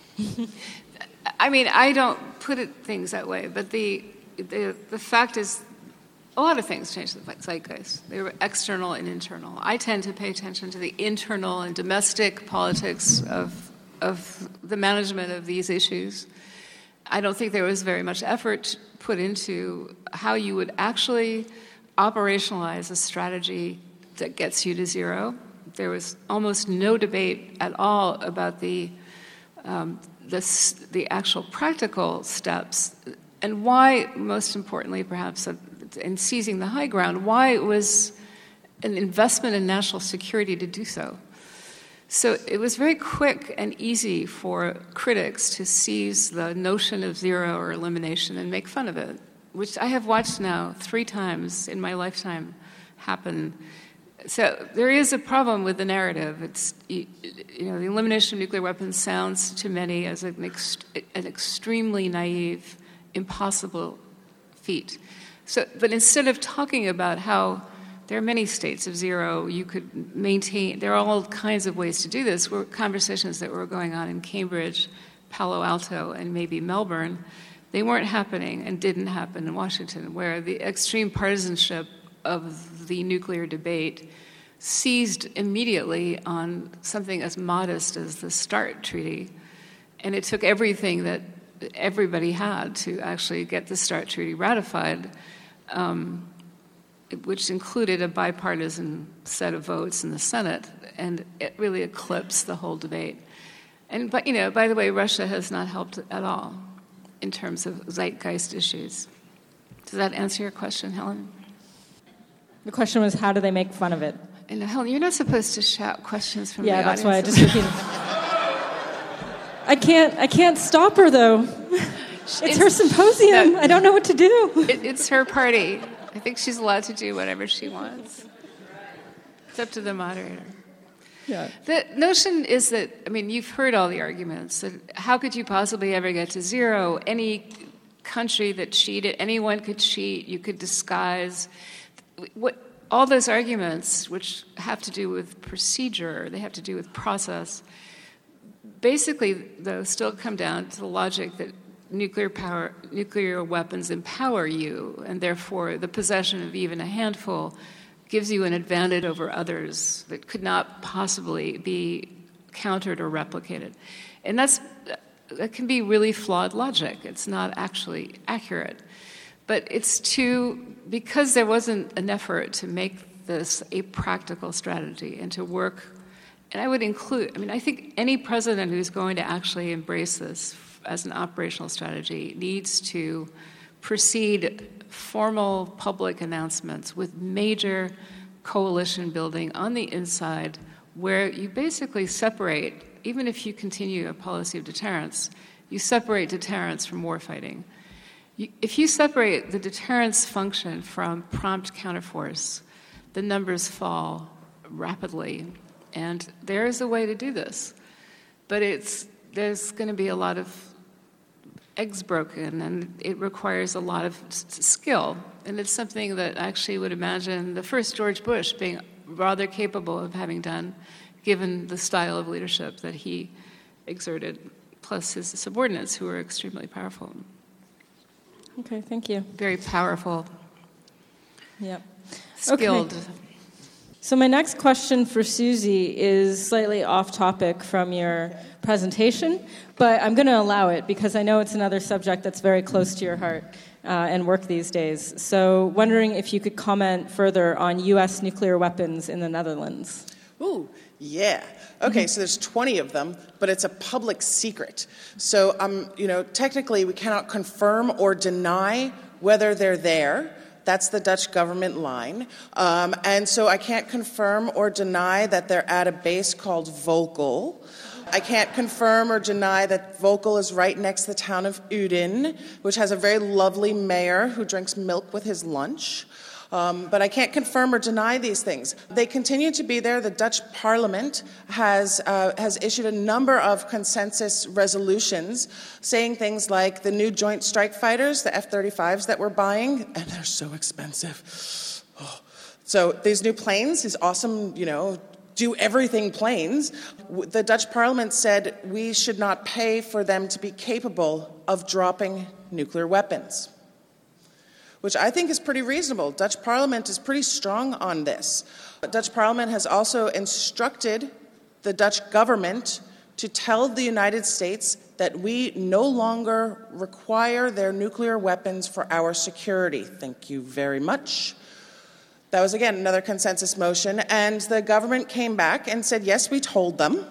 I mean, I don't put it things that way, but the the the fact is, a lot of things changed the zeitgeist. They were external and internal. I tend to pay attention to the internal and domestic politics of of the management of these issues. I don't think there was very much effort put into how you would actually operationalize a strategy that gets you to zero. There was almost no debate at all about the um, the, the actual practical steps, and why, most importantly, perhaps, in seizing the high ground, why it was an investment in national security to do so. So it was very quick and easy for critics to seize the notion of zero or elimination and make fun of it, which I have watched now three times in my lifetime happen. So there is a problem with the narrative. It's, you know, the elimination of nuclear weapons sounds to many as an, ex- an extremely naive, impossible feat. So, but instead of talking about how there are many states of zero, you could maintain, there are all kinds of ways to do this, were conversations that were going on in Cambridge, Palo Alto, and maybe Melbourne. They weren't happening and didn't happen in Washington, where the extreme partisanship of the nuclear debate seized immediately on something as modest as the START treaty. And it took everything that everybody had to actually get the START treaty ratified, um, which included a bipartisan set of votes in the Senate, and it really eclipsed the whole debate. And, but, you know, by the way, Russia has not helped at all in terms of zeitgeist issues. Does that answer your question, Helen? The question was, how do they make fun of it? And Helen, you're not supposed to shout questions from yeah, the that's audience. why I just repeated. I can't. I can't stop her though. It's, it's her symposium. No, I don't know what to do. It, it's her party. I think she's allowed to do whatever she wants. It's up to the moderator. Yeah. The notion is that, I mean, you've heard all the arguments. That how could you possibly ever get to zero? Any country that cheated, anyone could cheat. You could disguise. What all those arguments, which have to do with procedure, they have to do with process, basically, though, still come down to the logic that nuclear power, nuclear weapons empower you, and therefore the possession of even a handful gives you an advantage over others that could not possibly be countered or replicated. And that's that can be really flawed logic. It's not actually accurate. But it's to, because there wasn't an effort to make this a practical strategy and to work, and I would include, I mean, I think any president who's going to actually embrace this as an operational strategy needs to precede formal public announcements with major coalition building on the inside where you basically separate, even if you continue a policy of deterrence, you separate deterrence from warfighting. You, if you separate the deterrence function from prompt counterforce, the numbers fall rapidly. And there is a way to do this. But it's there's going to be a lot of eggs broken, and it requires a lot of s- skill. And it's something that I actually would imagine the first George Bush being rather capable of having done, given the style of leadership that he exerted, plus his subordinates who were extremely powerful. Okay, thank you. Very powerful. Yep. Skilled. Okay. So my next question for Susie is slightly off topic from your presentation, but I'm going to allow it because I know it's another subject that's very close to your heart uh, and work these days. So wondering if you could comment further on U S nuclear weapons in the Netherlands. Ooh, yeah. Okay, so there's twenty of them, but it's a public secret. So, um, you know, technically we cannot confirm or deny whether they're there. That's the Dutch government line. Um, and so I can't confirm or deny that they're at a base called Vokel. I can't confirm or deny that Vokel is right next to the town of Uden, which has a very lovely mayor who drinks milk with his lunch. Um, but I can't confirm or deny these things. They continue to be there. The Dutch Parliament has uh, has issued a number of consensus resolutions saying things like the new Joint Strike Fighters, the F thirty-fives that we're buying, and they're so expensive. Oh. So these new planes, these awesome, you know, do everything planes, the Dutch Parliament said we should not pay for them to be capable of dropping nuclear weapons, which I think is pretty reasonable. Dutch Parliament is pretty strong on this. But Dutch Parliament has also instructed the Dutch government to tell the United States that we no longer require their nuclear weapons for our security. Thank you very much. That was, again, another consensus motion. And the government came back and said, yes, we told them.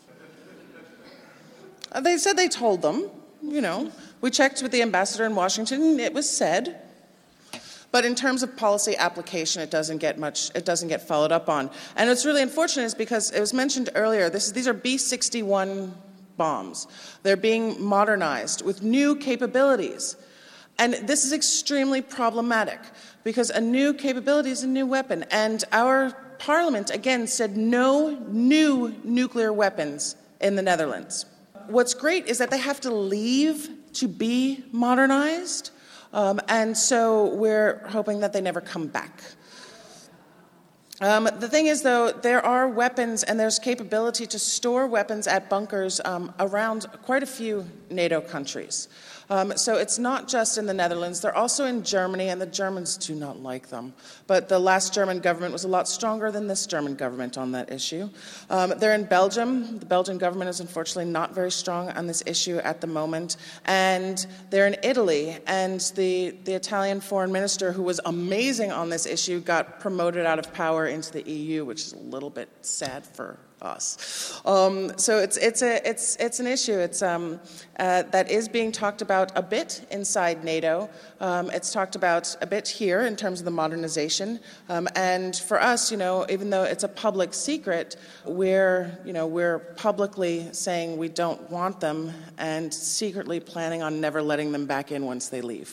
They said they told them, you know. We checked with the ambassador in Washington, it was said. But in terms of policy application, it doesn't get much, it doesn't get followed up on. And what's really unfortunate is because it was mentioned earlier, this is, these are B sixty-one bombs. They're being modernized with new capabilities. And this is extremely problematic because a new capability is a new weapon. And our parliament, again, said no new nuclear weapons in the Netherlands. What's great is that they have to leave to be modernized. Um, and so we're hoping that they never come back. Um, the thing is, though, there are weapons and there's capability to store weapons at bunkers um, around quite a few NATO countries. Um, so it's not just in the Netherlands. They're also in Germany, and the Germans do not like them. But the last German government was a lot stronger than this German government on that issue. Um, they're in Belgium. The Belgian government is unfortunately not very strong on this issue at the moment. And they're in Italy, and the, the Italian foreign minister, who was amazing on this issue, got promoted out of power into the E U, which is a little bit sad for us. Um, so it's it's a it's it's an issue. It's um, uh, that is being talked about a bit inside NATO. Um, it's talked about a bit here in terms of the modernization. Um, and for us, you know, even though it's a public secret, we're you know we're publicly saying we don't want them and secretly planning on never letting them back in once they leave.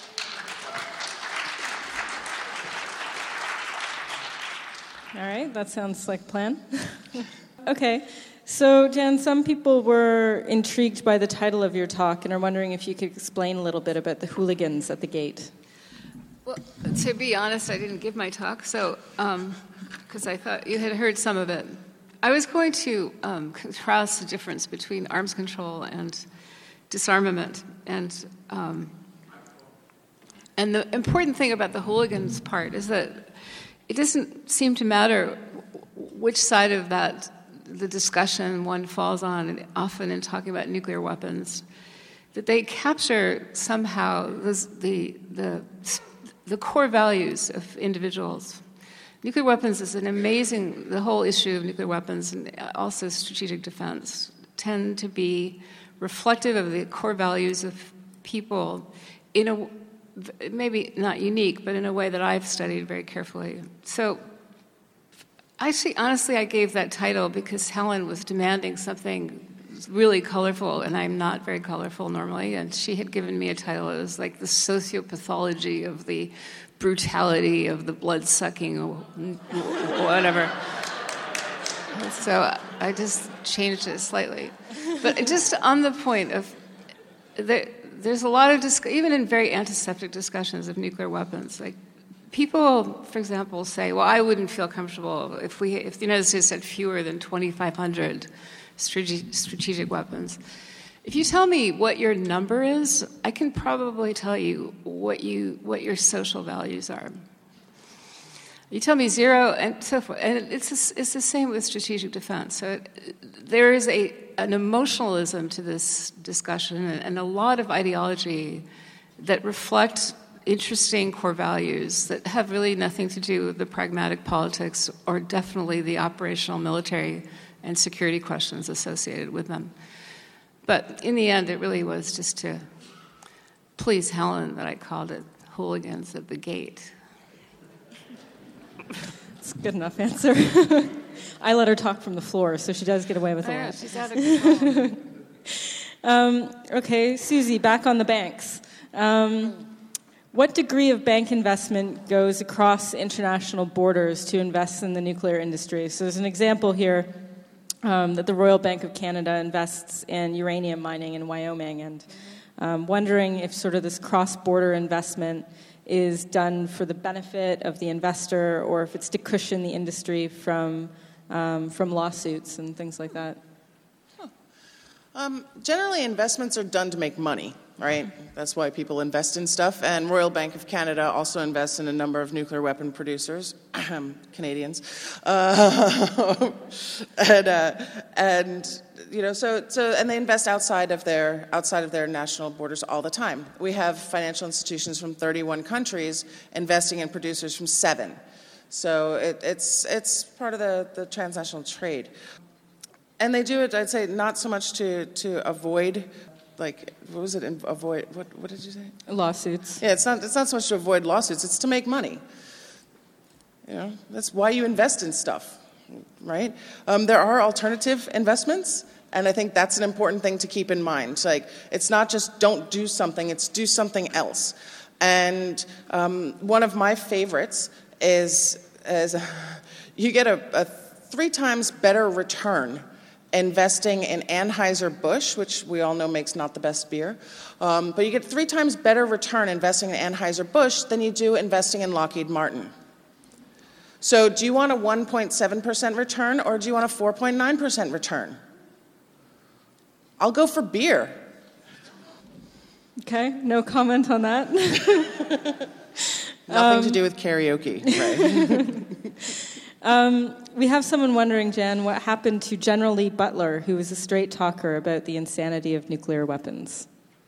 All right, that sounds like a plan. Okay, so Jan, some people were intrigued by the title of your talk and are wondering if you could explain a little bit about the hooligans at the gate. Well, to be honest, I didn't give my talk, so because um, I thought you had heard some of it. I was going to um, contrast the difference between arms control and disarmament, and um, and the important thing about the hooligans part is that it doesn't seem to matter which side of that the discussion one falls on, and often in talking about nuclear weapons, that they capture somehow the, the, the, the core values of individuals. Nuclear weapons is an amazing, the whole issue of nuclear weapons and also strategic defense tend to be reflective of the core values of people in a, maybe not unique, but in a way that I've studied very carefully. So actually, honestly, I gave that title because Helen was demanding something really colorful, and I'm not very colorful normally, and she had given me a title. It was like the sociopathology of the brutality of the blood-sucking, whatever. So I just changed it slightly. But just on the point of, there, there's a lot of, dis- even in very antiseptic discussions of nuclear weapons, like people, for example, say, well, I wouldn't feel comfortable if we, if the United States had fewer than twenty-five hundred strategic, strategic weapons. If you tell me what your number is, I can probably tell you what you what your social values are. You tell me zero, and so forth. And it's a, it's the same with strategic defense. So it, there is a an emotionalism to this discussion, and, and a lot of ideology that reflect interesting core values that have really nothing to do with the pragmatic politics or definitely the operational military and security questions associated with them. But in the end, it really was just to please Helen that I called it hooligans at the gate. It's a good enough answer. I let her talk from the floor, so she does get away with a Yeah, lot. she's out of control. um, okay, Susie, back on the banks. Um, what degree of bank investment goes across international borders to invest in the nuclear industry? So there's an example here um, that the Royal Bank of Canada invests in uranium mining in Wyoming, and um, wondering if sort of this cross-border investment is done for the benefit of the investor, or if it's to cushion the industry from um, from lawsuits and things like that. Huh. Um, generally, investments are done to make money, right? That's why people invest in stuff. And Royal Bank of Canada also invests in a number of nuclear weapon producers, Canadians, uh, and uh, and. You know, so so, and they invest outside of their outside of their national borders all the time. We have financial institutions from thirty-one countries investing in producers from seven. So it, it's it's part of the, the transnational trade, and they do it. I'd say not so much to to avoid, like what was it? Avoid what? What did you say? Lawsuits. Yeah, it's not it's not so much to avoid lawsuits. It's to make money. You know, that's why you invest in stuff, right? Um, there are alternative investments. And I think that's an important thing to keep in mind. Like, it's not just don't do something, it's do something else. And um, one of my favorites is, is you get a, a three times better return investing in Anheuser-Busch, which we all know makes not the best beer. Um, but you get three times better return investing in Anheuser-Busch than you do investing in Lockheed Martin. So do you want a one point seven percent return, or do you want a four point nine percent return? I'll go for beer. Okay, no comment on that. Nothing um, to do with karaoke, right? um, we have someone wondering, Jan, what happened to General Lee Butler, who was a straight talker about the insanity of nuclear weapons?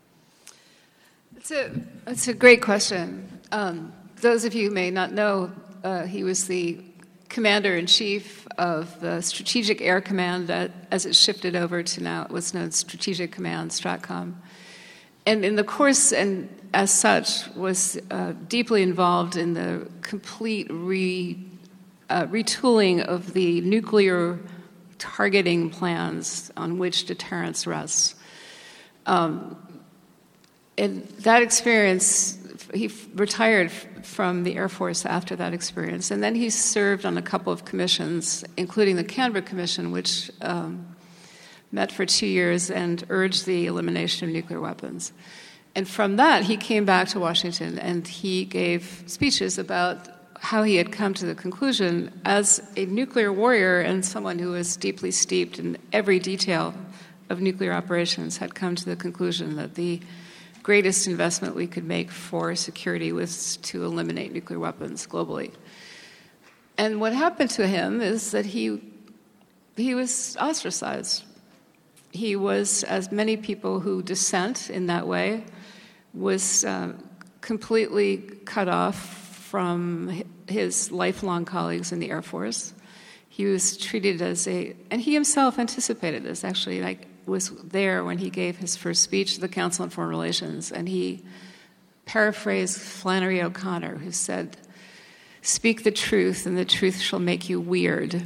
It's a, it's a great question. Um, those of you who may not know, uh, he was the commander-in-chief of the Strategic Air Command that, as it shifted over to now what's known as Strategic Command, STRATCOM. And in the course, and as such, was uh, deeply involved in the complete re, uh, retooling of the nuclear targeting plans on which deterrence rests. Um, and that experience, he retired from the Air Force after that experience, and then he served on a couple of commissions, including the Canberra Commission, which um, met for two years and urged the elimination of nuclear weapons. And from that, he came back to Washington, and he gave speeches about how he had come to the conclusion, as a nuclear warrior and someone who was deeply steeped in every detail of nuclear operations, had come to the conclusion that the greatest investment we could make for security was to eliminate nuclear weapons globally. And what happened to him is that he he was ostracized. He was, as many people who dissent in that way, was uh, completely cut off from his lifelong colleagues in the Air Force. He was treated as a, and he himself anticipated this, actually, like, was there when he gave his first speech to the Council on Foreign Relations, and he paraphrased Flannery O'Connor, who said, "Speak the truth, and the truth shall make you weird."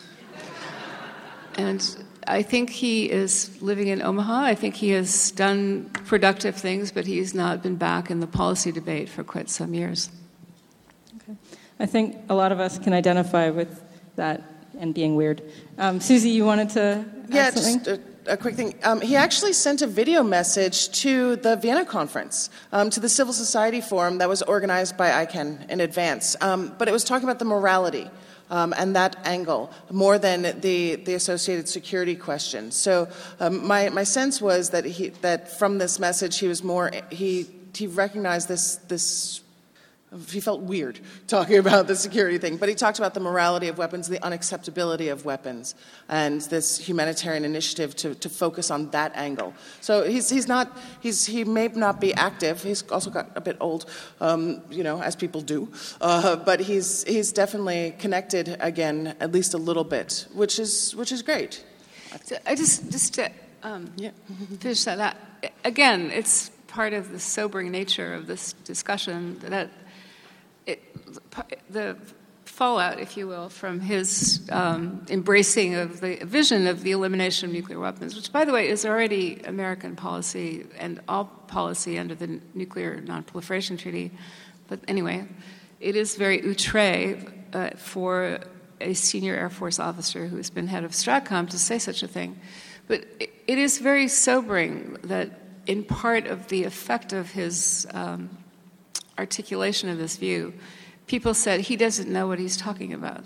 And I think he is living in Omaha. I think he has done productive things, but he's not been back in the policy debate for quite some years. Okay. I think a lot of us can identify with that and being weird. Um, Susie, you wanted to add yeah, something? just a, a quick thing. Um, he actually sent a video message to the Vienna conference, um, to the Civil Society Forum that was organized by I C A N in advance. Um, but it was talking about the morality um, and that angle more than the, the associated security question. So um, my, my sense was that he that from this message he was more he he recognized this this. He felt weird talking about the security thing, but he talked about the morality of weapons, the unacceptability of weapons, and this humanitarian initiative to, to focus on that angle. So he's he's not he's he may not be active. He's also got a bit old, um, you know, as people do, uh, but he's he's definitely connected again, at least a little bit, which is which is great. So I just just to um, yeah. finish that up. Again, it's part of the sobering nature of this discussion that. It, the fallout, if you will, from his um, embracing of the vision of the elimination of nuclear weapons, which, by the way, is already American policy and all policy under the Nuclear Non-Proliferation Treaty. But anyway, it is very outre uh, for a senior Air Force officer who has been head of STRATCOM to say such a thing. But it, it is very sobering that in part of the effect of his um, articulation of this view, people said he doesn't know what he's talking about.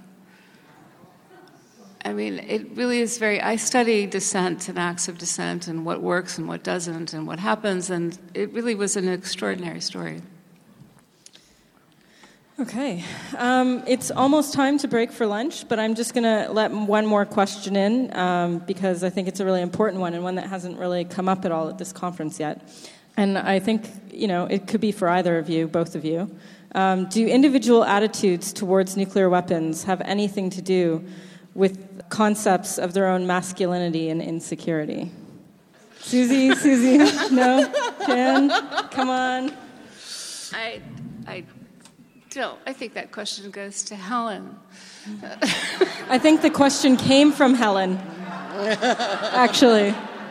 I mean, it really is very, I study dissent and acts of dissent and what works and what doesn't and what happens, and it really was an extraordinary story. Okay. Um, it's almost time to break for lunch, but I'm just going to let one more question in um, because I think it's a really important one and one that hasn't really come up at all at this conference yet. And I think, you know, it could be for either of you, both of you. Um, do individual attitudes towards nuclear weapons have anything to do with concepts of their own masculinity and insecurity? Susie, Susie, no? Jan, come on. I, I don't. I think that question goes to Helen. I think the question came from Helen, actually.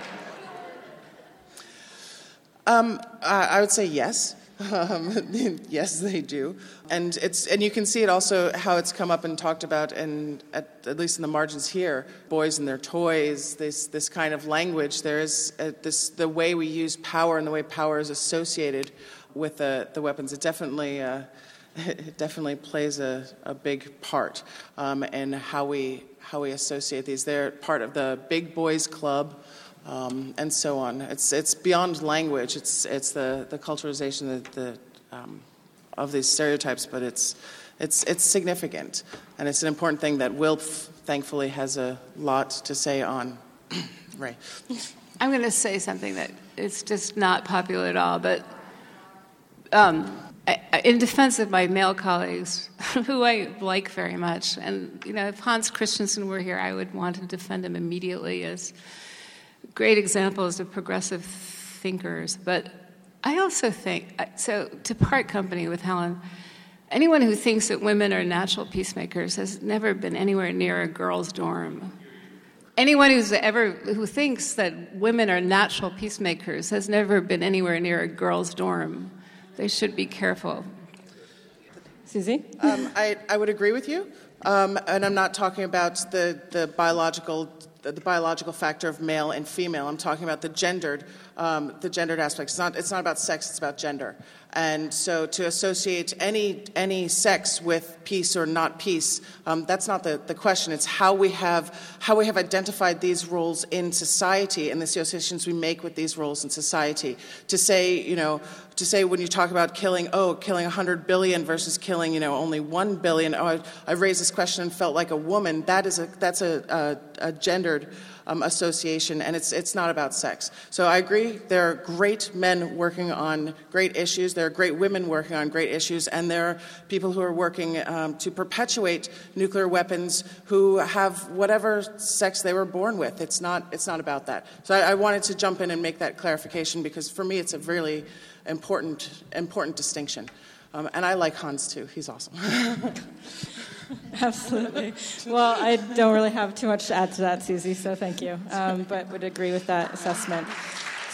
Um, I would say yes. Um, yes, they do, and it's and you can see it also how it's come up and talked about, and at, at least in the margins here, boys and their toys. This this kind of language. There is a, this the way we use power and the way power is associated with the the weapons. It definitely uh, it definitely plays a, a big part um, in how we how we associate these. They're part of the big boys club. Um, and so on. It's it's beyond language. It's it's the, the culturalization of the um, of these stereotypes, but it's it's it's significant, and it's an important thing that Wilf, thankfully, has a lot to say on. Ray, I'm going to say something that is just not popular at all, but um, I, in defense of my male colleagues, who I like very much, and you know, if Hans Christensen were here, I would want to defend him immediately as great examples of progressive thinkers. But I also think, so to part company with Helen, anyone who thinks that women are natural peacemakers has never been anywhere near a girls' dorm. Anyone who's ever who thinks that women are natural peacemakers has never been anywhere near a girls' dorm. They should be careful. Susie? Um, I, I would agree with you, um, and I'm not talking about the, the biological the, the biological factor of male and female. I'm talking about the gendered, um, the gendered aspects. It's not, it's not about sex, it's about gender. And so to associate any any sex with peace or not peace, um, that's not the, the question. It's how we have how we have identified these roles in society and the associations we make with these roles in society. To say, you know, to say when you talk about killing, oh, killing one hundred billion versus killing, you know, only one billion. Oh, I, I raised this question and felt like a woman. That is a that's a, a, a gendered Um, association, and it's it's not about sex. So I agree, there are great men working on great issues, there are great women working on great issues, and there are people who are working um, to perpetuate nuclear weapons who have whatever sex they were born with. It's not it's not about that. So I, I wanted to jump in and make that clarification, because for me it's a really important important distinction. Um, and I like Hans too, he's awesome. Absolutely. Well, I don't really have too much to add to that, Susie, so thank you. Um, but would agree with that assessment.